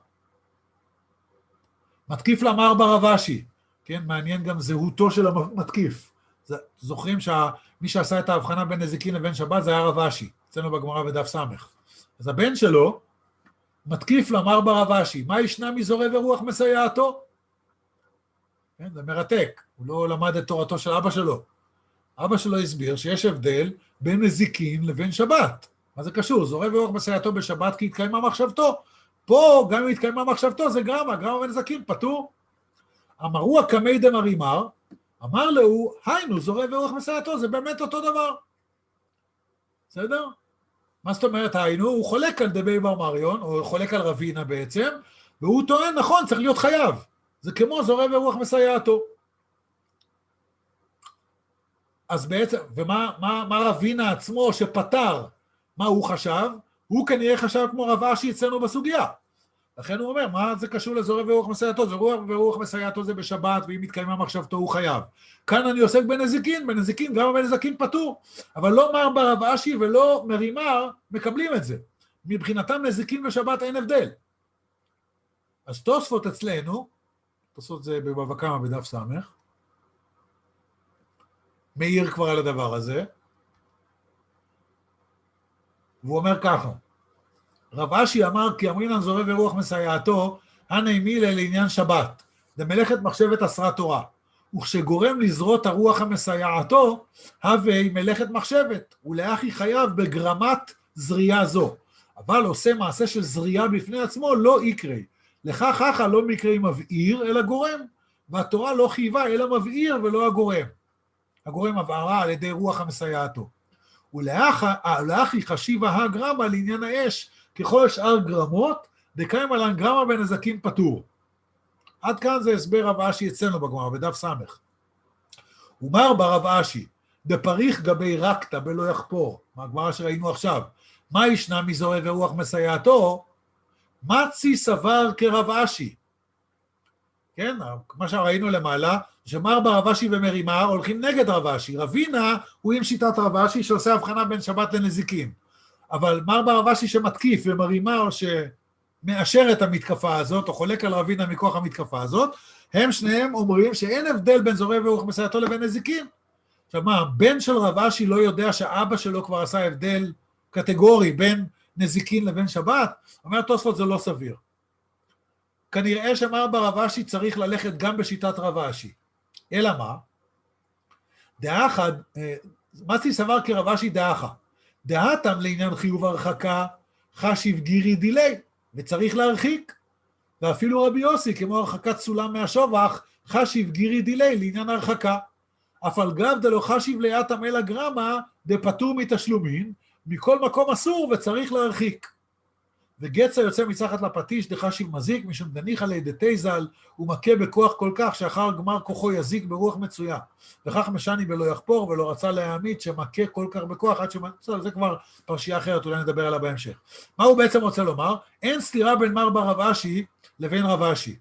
Speaker 1: מתקיף למר ברב אשי, כן? מעניין גם זהותו של המתקיף. זוכרים שמי שעשה את ההבחנה בין נזיקין לבין שבת זה היה רב אשי, אצלנו בגמרא בדף סמך. אז הבן שלו מתקיף למר ברב אשי, מה ישנה מזורה ורוח מסייעתו? כן? זה מרתק, הוא לא למד את תורתו של אבא שלו. אבא שלו הסביר שיש הבדל בין נזיקין לבין שבת. מה זה קשור? זורה ורוח מסייעתו בשבת כי התקיימה מחשבתו. פה גם אם התקיימה מחשבתו זה גרמה ונזיקין פטור. אמרו הקמי דמרימר, אמר לו, היינו, זורה ורוח מסייעתו, זה באמת אותו דבר. בסדר? מה זאת אומרת היינו? הוא חולק על דבי בר מריון, או חולק על רבינה בעצם, והוא טוען, נכון, צריך להיות חייב. זה כמו זורה ורוח מסייעתו. אז בעצם, ומה רבינה עצמו שפטר, מה הוא חשב? הוא כנראה חשב כמו רב אשי אצלנו בסוגיה. לכן הוא אומר, מה זה קשור לזורע ורוח מסייעתו? זורע ורוח מסייעתו זה בשבת, ואם מתקיימה מחשבתו הוא חייב. כאן אני עוסק בנזיקין, בנזיקין גם בנזיקין פטור, אבל לא מר ברב אשי ולא מרימר מקבלים את זה. מבחינתם נזיקין ושבת אין הבדל. אז תוספות אצלנו, תוספות זה בבבא קמא בדף סמך, מאיר כבר על הדבר הזה, והוא אומר ככה, רב אשי אמר כי אמרינן זורע ורוח מסייעתו, הנעימילה לעניין שבת, זה מלאכת מחשבת עשרה תורה, וכשגורם לזרות הרוח המסייעתו, הווי מלאכת מחשבת, ולאחי חייב בגרמת זריעה זו, אבל עושה מעשה של זריעה בפני עצמו לא יקרי, לכך אחא לא מקרי מבעיר אלא גורם, והתורה לא חייבה אלא מבעיר ולא הגורם. הגורם הבערה על ידי רוח המסייעתו. ולאחי חשיבה הגרמה לעניין האש, ככל שאר גרמות, דקיים עלן גרמה בנזקין פטור. עד כאן זה הסבר רב אשי אצלנו בגמרא, בדף סמך. ומר ברב אשי, דפריך גבי רקתא בלא יחפור, מהגמרא שראינו עכשיו, מה ישנה מזורע ורוח מסייעתו? מצי סבר כרב אשי. כן, מה שראינו למעלה, שמר ברב אשי ומרימר הולכים נגד רב אשי. רבינה הוא עם שיטת רב אשי שעושה הבחנה בין שבת לנזיקין. אבל מר ברב אשי שמתקיף ומרימר שמאשר את המתקפה הזאת, או חולק על רבינה מכוח המתקפה הזאת, הם שניהם אומרים שאין הבדל בין זורע ורוח מסייעתו לבין נזיקין. עכשיו מה, הבן של רב אשי לא יודע שאבא שלו כבר עשה הבדל קטגורי בין נזיקין לבין שבת? אומר תוספות זה לא סביר. כנראה שמר ברב אשי צריך ללכת גם בשיטת רב אשי. אלא מה? דאחד, מצי סבר כרב אשי דאחה. דאתם לעניין חיוב הרחקה, חשיב גירי דילי, וצריך להרחיק. ואפילו רבי יוסי, כמו הרחקת סולם מהשובח, חשיב גירי דילי לעניין הרחקה. אף על גב דלא חשיב ליאתם אלא גרמה, דפטור מתשלומין, מכל מקום אסור וצריך להרחיק. וגצה יוצא מצחת לפטיש דחשיב מזיק, משום דניחא ליה דתיזל, הוא מכה בכוח כל כך שאחר גמר כוחו יזיק ברוח מצויה. וכך משני בלא יחפור ולא רצה להעמיד שמכה כל כך בכוח עד זה כבר פרשייה אחרת, אולי נדבר עליה בהמשך. מה הוא בעצם רוצה לומר? אין סתירה בין מר ברב אשי לבין רב אשי.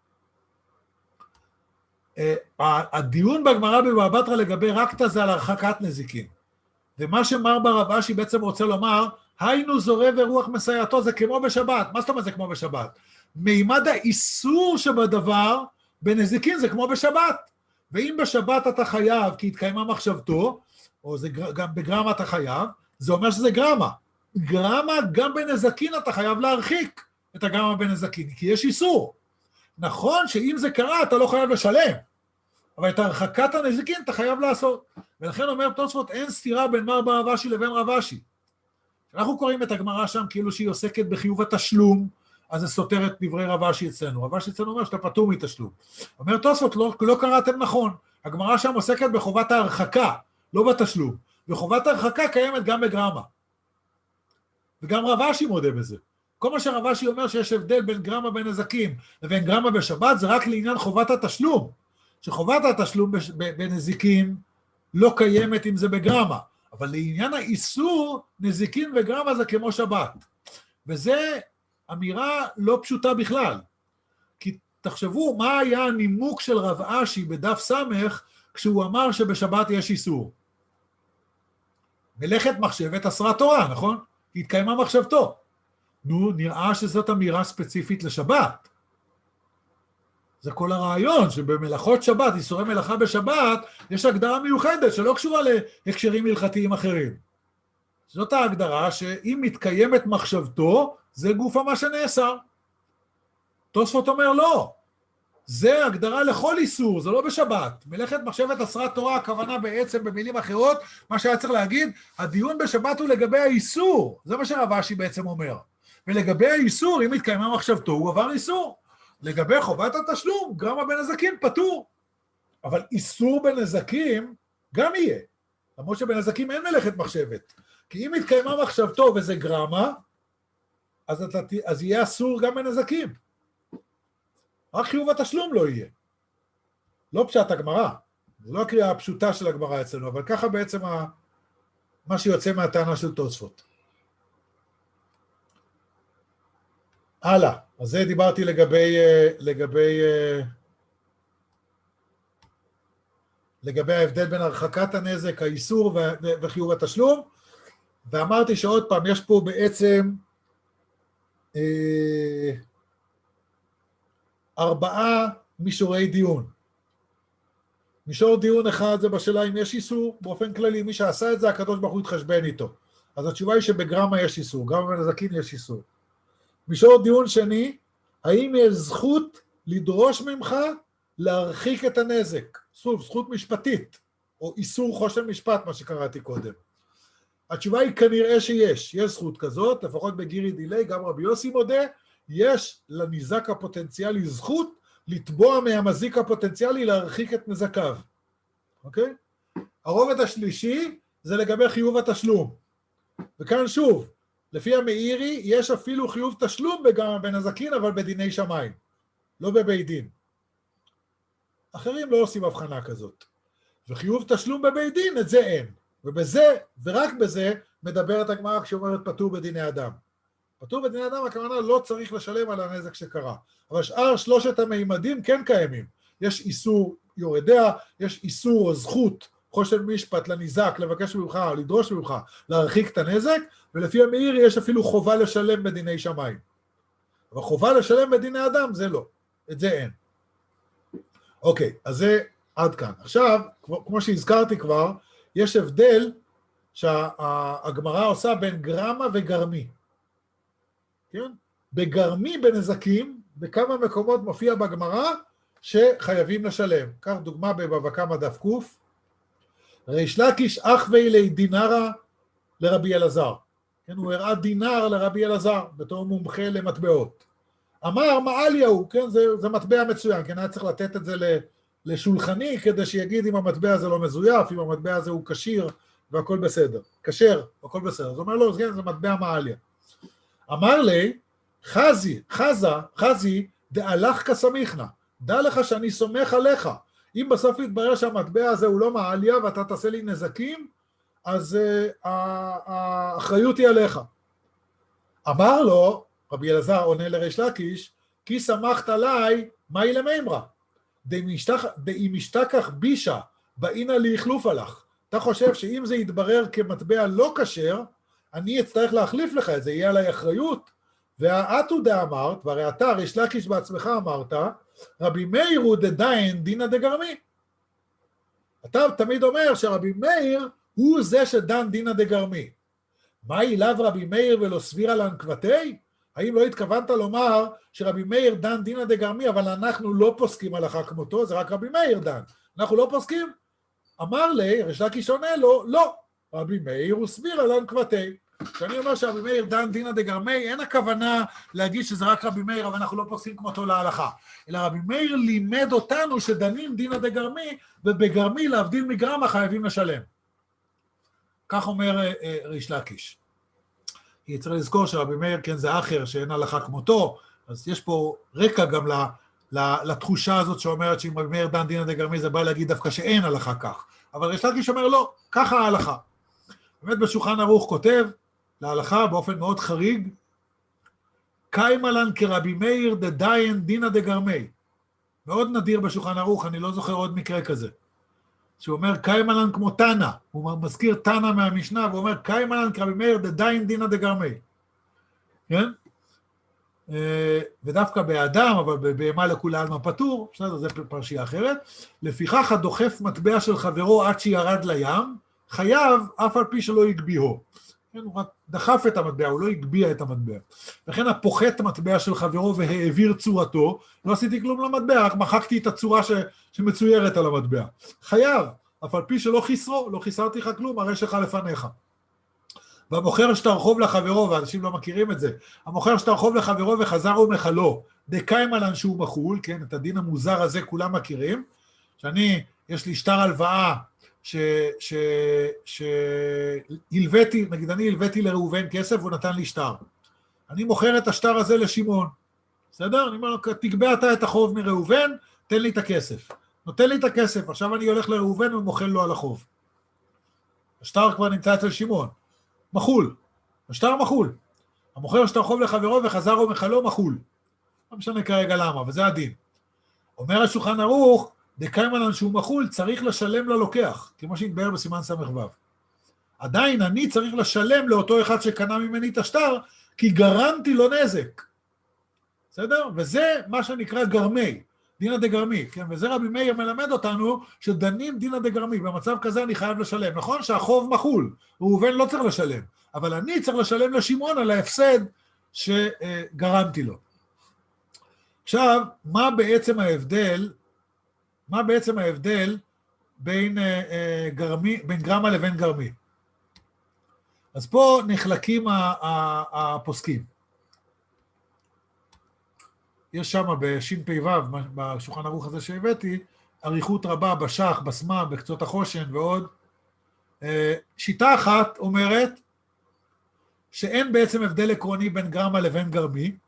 Speaker 1: הדיון בגמרא בבבא בתרא לגבי רקתא זה על הרחקת נזיקין. ומה שמר ברב אשי בעצם רוצה לומר, היינו זורע ורוח מסייעתו, זה כמו בשבת. מה זאת אומרת זה כמו בשבת? מימד האיסור שבדבר בנזיקין זה כמו בשבת. ואם בשבת אתה חייב כי התקיימה מחשבתו, או זה גם בגרמה אתה חייב, זה אומר שזה גרמה. גרמה גם בנזיקין אתה חייב להרחיק את הגרמה בנזיקין, כי יש איסור. נכון שאם זה קרה אתה לא חייב לשלם, אבל את הרחקת הנזיקין אתה חייב לעשות. ולכן אומר תוספות, אין סתירה בין מר ברב אשי לבין רב אשי. אנחנו קוראים את הגמרא שם כאילו שהיא עוסקת בחיוב התשלום, אז זה סותר את דברי רב אשי אצלנו. רב אשי אצלנו אומר שאתה פטור מתשלום. אומר תוספות, לא קראתם נכון. הגמרא שם עוסקת בחובת ההרחקה, לא בתשלום. וחובת ההרחקה קיימת גם בגרמה. וגם רב אשי מודה בזה. כל מה שרב אשי אומר שיש הבדל בין גרמה בנזקים לבין גרמה בשבת, זה רק לעניין חובת התשלום. שחובת התשלום בנזיקים לא קיימת אם זה בגרמה. אבל לעניין האיסור, נזיקין וגרמה זה כמו שבת. וזה אמירה לא פשוטה בכלל. כי תחשבו מה היה הנימוק של רב אשי בדף סמך, כשהוא אמר שבשבת יש איסור. מלאכת מחשבת עשרה תורה, נכון? התקיימה מחשבתו. נו, נראה שזאת אמירה ספציפית לשבת. זה כל הרעיון, שבמלאכות שבת, איסורי מלאכה בשבת, יש הגדרה מיוחדת שלא קשורה להקשרים הלכתיים אחרים. זאת ההגדרה שאם מתקיימת מחשבתו, זה גופה מה שנאסר. תוספות אומר לא, זה הגדרה לכל איסור, זה לא בשבת. מלאכת מחשבת עשרה תורה, הכוונה בעצם במילים אחרות, מה שהיה צריך להגיד, הדיון בשבת הוא לגבי האיסור, זה מה שרב אשי בעצם אומר. ולגבי האיסור, אם מתקיימה מחשבתו, הוא עבר איסור. לגבי חובת התשלום, גרמה בנזקים פטור. אבל איסור בנזקים גם יהיה. למרות שבנזקים אין מלאכת מחשבת. כי אם מתקיימה מחשבתו וזה גרמה, אז יהיה אסור גם בנזקים. רק חיוב התשלום לא יהיה. לא פשט הגמרא. זה לא הקריאה הפשוטה של הגמרא אצלנו, אבל ככה בעצם מה שיוצא מהטענה של תוספות. הלאה, אז זה דיברתי לגבי ההבדל בין הרחקת הנזק, האיסור וחיוב התשלום, ואמרתי שעוד פעם, יש פה בעצם 4 מישורי דיון. מישור דיון אחד זה בשאלה אם יש איסור, באופן כללי, מי שעשה את זה, הקדוש ברוך הוא התחשבן איתו. אז התשובה היא שבגרמה יש איסור, גם בנזקין יש איסור. מישור דיון שני, האם יש זכות לדרוש ממך להרחיק את הנזק? שוב, זכות משפטית, או איסור חושן משפט, מה שקראתי קודם. התשובה היא כנראה שיש זכות כזאת, לפחות בגירי דילי, גם רבי יוסי מודה, יש לניזק הפוטנציאלי זכות לתבוע מהמזיק הפוטנציאלי להרחיק את נזקיו. אוקיי? הרובד השלישי זה לגבי חיוב התשלום. וכאן שוב, לפי המאירי יש אפילו חיוב תשלום בנזקין, אבל בדיני שמיים, לא בבית דין. אחרים לא עושים הבחנה כזאת. וחיוב תשלום בבית דין, את זה אין. ובזה, ורק בזה, מדברת הגמרא כשאומרת פטור בדיני אדם. פטור בדיני אדם, הכוונה לא צריך לשלם על הנזק שקרה. אבל שאר 3 המימדים כן קיימים. יש איסור יורדיה, יש איסור או זכות, חושן משפט לניזק, לבקש ממך, לדרוש ממך, להרחיק את הנזק, ולפי המאירי יש אפילו חובה לשלם בדיני שמיים. אבל חובה לשלם בדיני אדם זה לא, את זה אין. אוקיי, אז זה עד כאן. עכשיו, כמו שהזכרתי כבר, יש הבדל שהגמרא עושה בין גרמה וגרמי. כן? בגרמי בנזקים, בכמה מקומות מופיע בגמרא שחייבים לשלם. כך דוגמה בבבא קמא דף ק, ריש לקיש אחווי לי דינרה לרבי אלעזר. כן, הוא הראה דינר לרבי אלעזר, בתור מומחה למטבעות. אמר מעליה הוא, כן, זה מטבע מצוין, כן, היה צריך לתת את זה לשולחני, כדי שיגיד אם המטבע הזה לא מזויף, אם המטבע הזה הוא קשיר, והכל בסדר. קשר, הכל בסדר. אז הוא אומר לו, זה מטבע מעליה. אמר לי, חזי, דהלך כסמיכנה, דע לך שאני סומך עליך. אם בסוף יתברר שהמטבע הזה הוא לא מעליה, ואתה תעשה לי נזקים, אז האחריות היא עליך. אמר לו, רבי אלעזר עונה לריש לקיש, כי שמחת עליי, מהי למימרא? דאם ישתכח בישה, באינה לי יחלוף עליך. אתה חושב שאם זה יתברר כמטבע לא כשר, אני אצטרך להחליף לך את זה, יהיה עליי אחריות. והאתו דאמרת, והרי אתה, ריש לקיש בעצמך אמרת, רבי מאיר הוא דדיין דינא דגרמי. אתה תמיד אומר שרבי מאיר הוא זה שדן דינא דגרמי. מה אליו רבי מאיר ולא סבירה לנקבתי? האם לא התכוונת לומר שרבי מאיר דן דינא דגרמי, אבל אנחנו לא פוסקים הלכה כמותו, זה רק רבי מאיר דן. אנחנו לא פוסקים? אמר לי, ריש לקיש עונה לו, לא, רבי מאיר הוא סבירה לנקבתי. כשאני אומר שרבי מאיר דן דינא דגרמי, אין הכוונה להגיד שזה רק רבי מאיר, אבל אנחנו לא פוסקים כמותו להלכה. אלא רבי מאיר לימד אותנו שדנים דינא דגרמי, ובגרמי להבדיל מגרמה חייבים לשלם. כך אומר ריש לקיש. צריך לזכור שרבי מאיר, כן, זה אחר, שאין הלכה כמותו, אז יש פה רקע גם לתחושה הזאת שאומרת שאם רבי מאיר דן דינא דגרמי, זה בא להגיד דווקא שאין הלכה כך. אבל ריש לקיש אומר לא, ככה ההלכה. באמת בשולחן ערוך כותב, להלכה באופן מאוד חריג, קיימלן כרבי מאיר דדיין דינא דגרמי. מאוד נדיר בשולחן ערוך, אני לא זוכר עוד מקרה כזה. שהוא אומר קיימלן כמו תנא, הוא מזכיר תנא מהמשנה, והוא אומר קיימלן כרבי מאיר דדיין דינא דגרמי. כן? ודווקא באדם, אבל בבהמה לכולי עלמא פטור, בסדר, זה פרשייה אחרת. לפיכך הדוחף מטבע של חברו עד שירד לים, חייב אף על פי שלא יגביהו. הוא רק דחף את המטבע, הוא לא יגביע את המטבע. לכן הפוחת מטבע של חברו והעביר צורתו, לא עשיתי כלום למטבע, רק מחקתי את הצורה שמצוירת על המטבע. חייב, אף על פי שלא חיסרו, לא חיסרתי לך כלום, הרי שלך לפניך. והמוכר שתרחוב לחברו, ואנשים לא מכירים את זה, המוכר שתרחוב לחברו וחזר ומחלו, דקיימלן שהוא מחול, כן, את הדין המוזר הזה כולם מכירים, יש לי שטר הלוואה, שהלוויתי, נגיד אני הלוויתי לראובן כסף, והוא נתן לי שטר. אני מוכר את השטר הזה לשמעון. בסדר? אני אומר לו, תגבה אתה את החוב מראובן, תן לי את הכסף. נותן לי את הכסף, עכשיו אני הולך לראובן ומוחל לו על החוב. השטר כבר נמצא אצל שמעון, מחול, השטר מחול. המוכר שטר חוב לחברו וחזר ומחלו מחול. לא משנה כרגע למה, וזה הדין. אומר השולחן ערוך, דקיימן שהוא מחול, צריך לשלם ללוקח, כמו שהתבאר בסימן ס"ו. עדיין אני צריך לשלם לאותו אחד שקנה ממני את השטר, כי גרמתי לו נזק. בסדר? וזה מה שנקרא גרמי, דינא דגרמי, כן? וזה רבי מאיר מלמד אותנו שדנים דינא דגרמי, במצב כזה אני חייב לשלם. נכון שהחוב מחול, ראובן לא צריך לשלם, אבל אני צריך לשלם לשמעון על ההפסד שגרמתי לו. עכשיו, מה בעצם ההבדל בין גרמה לבין גרמי? אז פה נחלקים הפוסקים. יש שם בש"פ"ו, בשולחן ערוך הזה שהבאתי, אריכות רבה בשח, בסמ"ם, בקצות החושן ועוד. שיטה אחת אומרת שאין בעצם הבדל עקרוני בין גרמה לבין גרמי.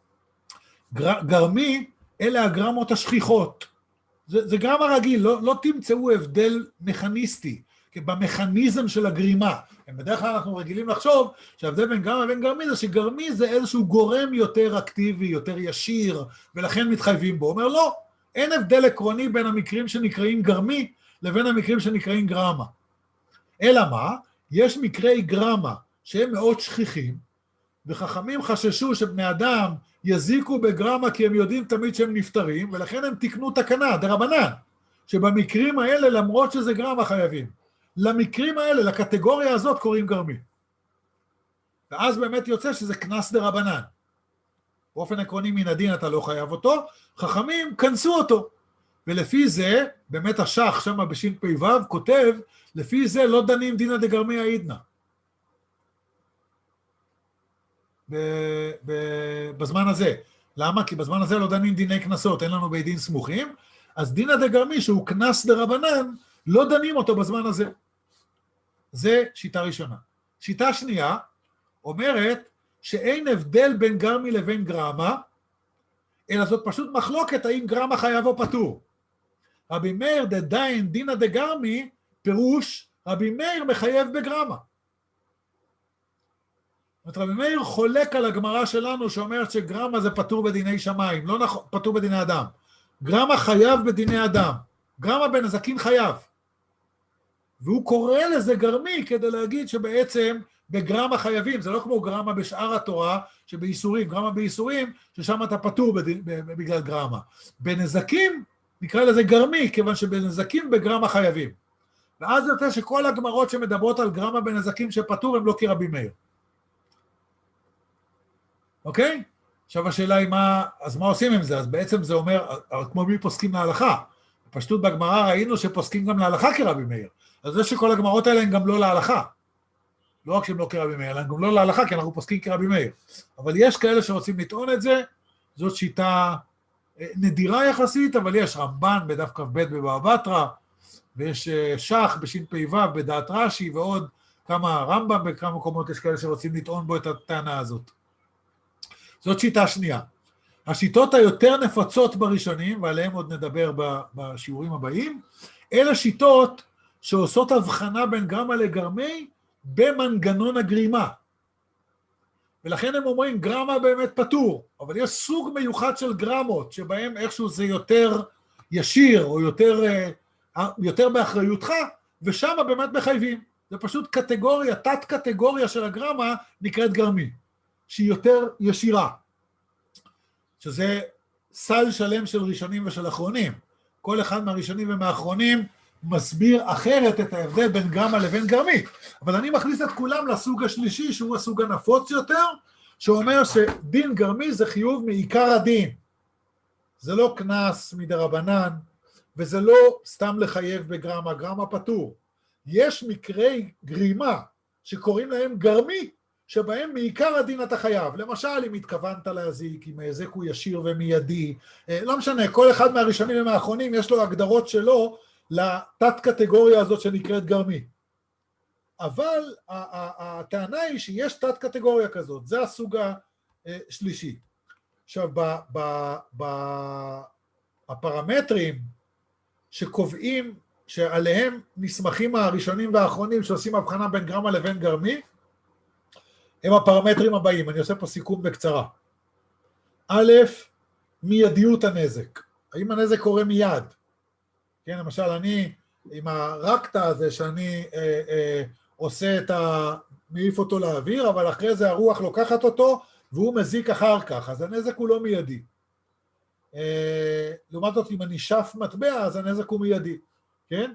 Speaker 1: גרמי אלה הגרמות השכיחות. זה גרמה רגיל, לא תמצאו הבדל מכניסטי, במכניזם של הגרימה. בדרך כלל אנחנו רגילים לחשוב שההבדל בין גרמה לבין גרמי זה שגרמי זה איזשהו גורם יותר אקטיבי, יותר ישיר, ולכן מתחייבים בו. הוא אומר לא, אין הבדל עקרוני בין המקרים שנקראים גרמי לבין המקרים שנקראים גרמה. אלא מה? יש מקרי גרמה שהם מאוד שכיחים, וחכמים חששו שבני אדם יזיקו בגרמה כי הם יודעים תמיד שהם נפטרים, ולכן הם תקנו תקנה, דרבנן, שבמקרים האלה למרות שזה גרמה חייבים. למקרים האלה, לקטגוריה הזאת קוראים גרמי. ואז באמת יוצא שזה קנס דרבנן. באופן עקרוני מן הדין אתה לא חייב אותו, חכמים כנסו אותו. ולפי זה, באמת השח שם בש"פ"ו כותב, לפי זה לא דנים דינא דגרמי העידנא. בזמן הזה. למה? כי בזמן הזה לא דנים דיני כנסות, אין לנו בית דין סמוכים, אז דינא דגרמי שהוא קנס דרבנן, לא דנים אותו בזמן הזה. זה שיטה ראשונה. שיטה שנייה אומרת שאין הבדל בין גרמי לבין גרמה, אלא זאת פשוט מחלוקת האם גרמה חייב או פטור. רבי מאיר דדיין דינא דגרמי, פירוש רבי מאיר מחייב בגרמה. רבי מאיר חולק על הגמרא שלנו שאומרת שגרמה זה פטור בדיני שמיים, לא נכון, פטור בדיני אדם. גרמה חייב בדיני אדם, גרמה בנזקין חייב. והוא קורא לזה גרמי כדי להגיד שבעצם בגרמה חייבים, זה לא כמו גרמה בשאר התורה שבאיסורים, גרמה באיסורים ששם אתה פטור בגלל גרמה. בנזקים נקרא לזה גרמי, כיוון שבנזקים בגרמה חייבים. ואז יותר שכל הגמרות שמדברות על גרמה בנזקים שפטור הם לא כרבי מאיר. אוקיי? עכשיו השאלה היא אז מה עושים עם זה? אז בעצם זה אומר, כמו מי פוסקים להלכה. פשטות בגמרא ראינו שפוסקים גם להלכה כרבי מאיר. אז זה שכל הגמרות האלה הן גם לא להלכה. לא רק שהן לא כרבי מאיר, הן גם לא להלכה, כי אנחנו פוסקים כרבי מאיר. אבל יש כאלה שרוצים לטעון את זה, זאת שיטה נדירה יחסית, אבל יש רמב"ן בדף כ"ב בבבא בתרא, ויש שח בש"פ"ו בדעת רש"י, ועוד כמה רמב"ם בכמה מקומות יש כאלה שרוצים לטעון בו את הטענה הזאת. זאת שיטה שנייה. השיטות היותר נפוצות בראשונים, ועליהם עוד נדבר בשיעורים הבאים, אלה שיטות שעושות הבחנה בין גרמה לגרמי במנגנון הגרימה. ולכן הם אומרים, גרמה באמת פטור, אבל יש סוג מיוחד של גרמות, שבהם איכשהו זה יותר ישיר, או יותר באחריותך, ושם באמת מחייבים. זה פשוט קטגוריה, תת קטגוריה של הגרמה נקראת גרמי, שהיא יותר ישירה. שזה סל שלם של ראשונים ושל אחרונים. כל אחד מהראשונים ומהאחרונים מסביר אחרת את ההבדל בין גרמה לבין גרמי. אבל אני מכניס את כולם לסוג השלישי, שהוא הסוג הנפוץ יותר, שאומר שדין גרמי זה חיוב מעיקר הדין. זה לא קנס מדרבנן, וזה לא סתם לחייב בגרמה, גרמה פטור. יש מקרי גרימה שקוראים להם גרמי, שבהם מעיקר הדין אתה חייב. למשל, אם התכוונת להזיק, אם ההזק הוא ישיר ומיידי, לא משנה, כל אחד מהראשונים ומהאחרונים יש לו הגדרות שלו לתת קטגוריה הזאת שנקראת גרמי. אבל הטענה היא שיש תת קטגוריה כזאת, זה הסוג השלישי. עכשיו, הפרמטרים שקובעים, שעליהם נסמכים הראשונים והאחרונים שעושים הבחנה בין גרמה לבין גרמי, הם הפרמטרים הבאים, אני עושה פה סיכום בקצרה. א', מיידיות הנזק. האם הנזק קורה מיד? כן, למשל, אני, עם הרקטה הזה שאני עושה מעיף אותו לאוויר, אבל אחרי זה הרוח לוקחת אותו, והוא מזיק אחר כך, אז הנזק הוא לא מיידי. לעומת זאת, אם אני שף מטבע, אז הנזק הוא מיידי, כן?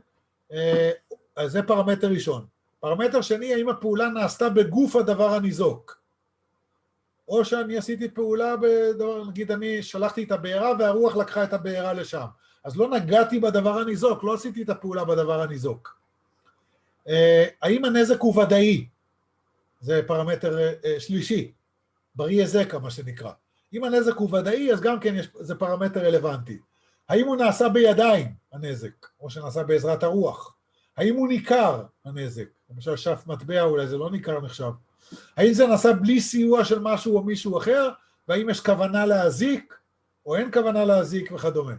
Speaker 1: אז זה פרמטר ראשון. פרמטר שני, האם הפעולה נעשתה בגוף הדבר הניזוק. או שאני עשיתי פעולה בדבר, נגיד אני שלחתי את הבעירה והרוח לקחה את הבעירה לשם. אז לא נגעתי בדבר הניזוק, לא עשיתי את הפעולה בדבר הניזוק. האם הנזק הוא ודאי? זה פרמטר שלישי, בריא זקה מה שנקרא. אם הנזק הוא ודאי, אז גם כן זה פרמטר רלוונטי. האם הוא נעשה בידיים, הנזק, או שנעשה בעזרת הרוח? האם הוא ניכר, הנזק? למשל שף מטבע, אולי זה לא ניכר נחשב. האם זה נעשה בלי סיוע של משהו או מישהו אחר, והאם יש כוונה להזיק, או אין כוונה להזיק וכדומה.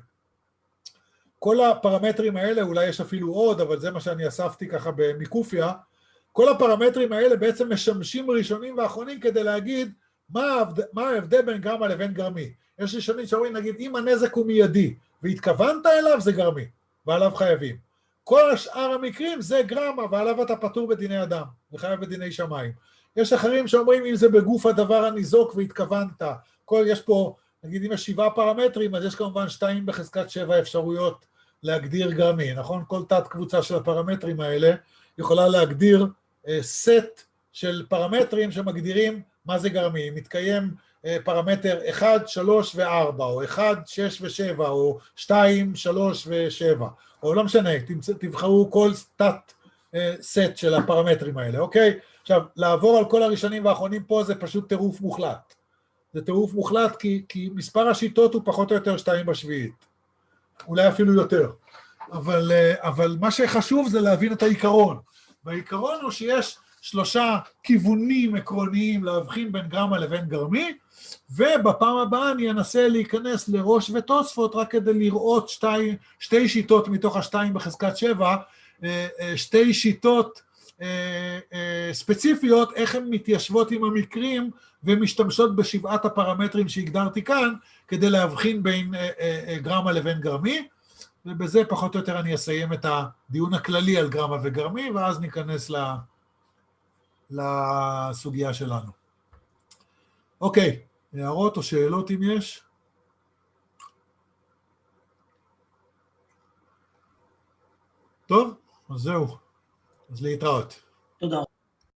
Speaker 1: כל הפרמטרים האלה, אולי יש אפילו עוד, אבל זה מה שאני אספתי ככה במיקופיה, כל הפרמטרים האלה בעצם משמשים ראשונים ואחרונים כדי להגיד מה ההבדל בין גרמה לבין גרמי. יש ראשונים שאומרים, נגיד, אם הנזק הוא מיידי והתכוונת אליו, זה גרמי, ועליו חייבים. כל השאר המקרים זה גרמה, ועליו אתה פטור בדיני אדם, וחייב בדיני שמיים. יש אחרים שאומרים, אם זה בגוף הדבר הניזוק והתכוונת, יש פה, נגיד, אם יש 7 פרמטרים, אז יש כמובן 2 בחזקת 7 אפשרויות להגדיר גרמי, נכון? כל תת קבוצה של הפרמטרים האלה יכולה להגדיר סט של פרמטרים שמגדירים מה זה גרמי. מתקיים פרמטר 1, 3 ו-4, או 1, 6 ו-7, או 2, 3 ו-7, או לא משנה, תבחרו כל תת סט של הפרמטרים האלה, אוקיי? עכשיו, לעבור על כל הראשונים והאחרונים פה זה פשוט טירוף מוחלט. זה טירוף מוחלט כי מספר השיטות הוא פחות או יותר 2 בשביעית. אולי אפילו יותר. אבל מה שחשוב זה להבין את העיקרון. והעיקרון הוא שיש 3 כיוונים עקרוניים להבחין בין גרמה לבין גרמי, ובפעם הבאה אני אנסה להיכנס לראש ותוספות רק כדי לראות 2 שיטות מתוך 2 בחזקת 7, 2 שיטות ספציפיות, איך הן מתיישבות עם המקרים ומשתמשות ב7 הפרמטרים שהגדרתי כאן, כדי להבחין בין גרמה לבין גרמי, ובזה פחות או יותר אני אסיים את הדיון הכללי על גרמה וגרמי, ואז ניכנס לסוגיה שלנו. אוקיי, הערות או שאלות אם יש? טוב, אז זהו. אז להתראות.
Speaker 3: תודה.